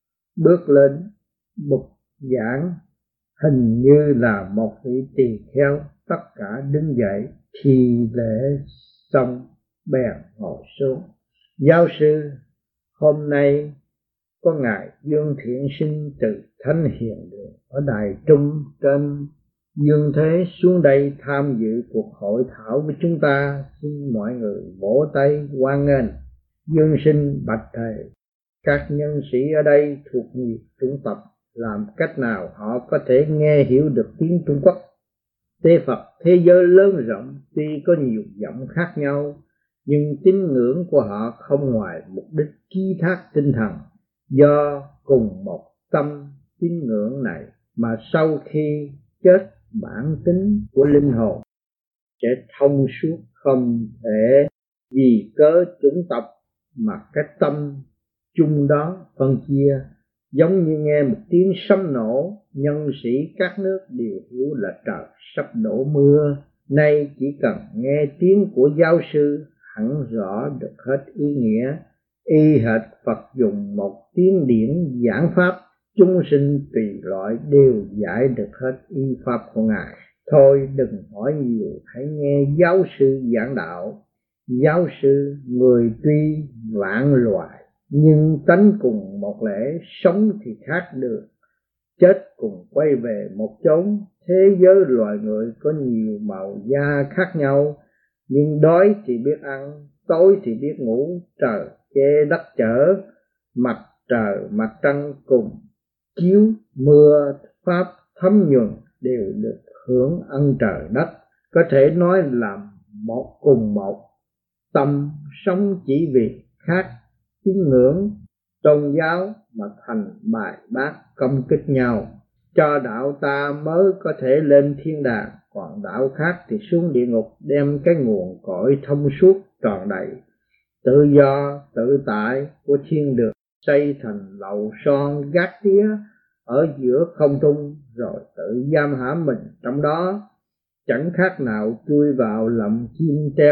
bước lên bục giảng, hình như là một vị tỳ kheo. Tất cả đứng dậy thì lễ xong bèn ngồi xuống. Giáo sư, hôm nay có ngài Dương Thiện Sinh từ Thánh Hiền Đường ở Đài Trung trên dương thế xuống đây tham dự cuộc hội thảo với chúng ta, xin mọi người vỗ tay hoan nghênh. Dương Sinh bạch thầy, các nhân sĩ ở đây thuộc nhiều chủng tộc, làm cách nào họ có thể nghe hiểu được tiếng Trung Quốc? Tế Phật thế giới lớn rộng, tuy có nhiều giọng khác nhau, nhưng tín ngưỡng của họ không ngoài mục đích ký thác tinh thần. Do cùng một tâm tín ngưỡng này mà sau khi chết, bản tính của linh hồn sẽ thông suốt, không thể vì cớ chủng tộc mà cái tâm chung đó phân chia. Giống như nghe một tiếng sấm nổ, nhân sĩ các nước đều hiểu là trời sắp đổ mưa. Nay chỉ cần nghe tiếng của giáo sư hẳn rõ được hết ý nghĩa. Y hệt Phật dùng một tiếng điển giảng pháp, chúng sinh tùy loại đều giải được hết y pháp của Ngài. Thôi đừng hỏi nhiều, hãy nghe giáo sư giảng đạo. Giáo sư người tuy vạn loài, nhưng tánh cùng một lễ, sống thì khác được, chết cùng quay về một chốn. Thế giới loài người có nhiều màu da khác nhau, nhưng đói thì biết ăn, tối thì biết ngủ. Trời che đất chở, mặt trời mặt trăng cùng chiếu, mưa pháp thấm nhuần đều được hưởng ân trời đất. Có thể nói là một cùng một tâm sống, chỉ vì khác tín ngưỡng tôn giáo mà thành bài bác công kích nhau. Cho đạo ta mới có thể lên thiên đàng, còn đạo khác thì xuống địa ngục, đem cái nguồn cội thông suốt tròn đầy tự do tự tại của thiên đường xây thành lầu son gác tía ở giữa không trung, rồi tự giam hãm mình trong đó, chẳng khác nào chui vào lồng chim treo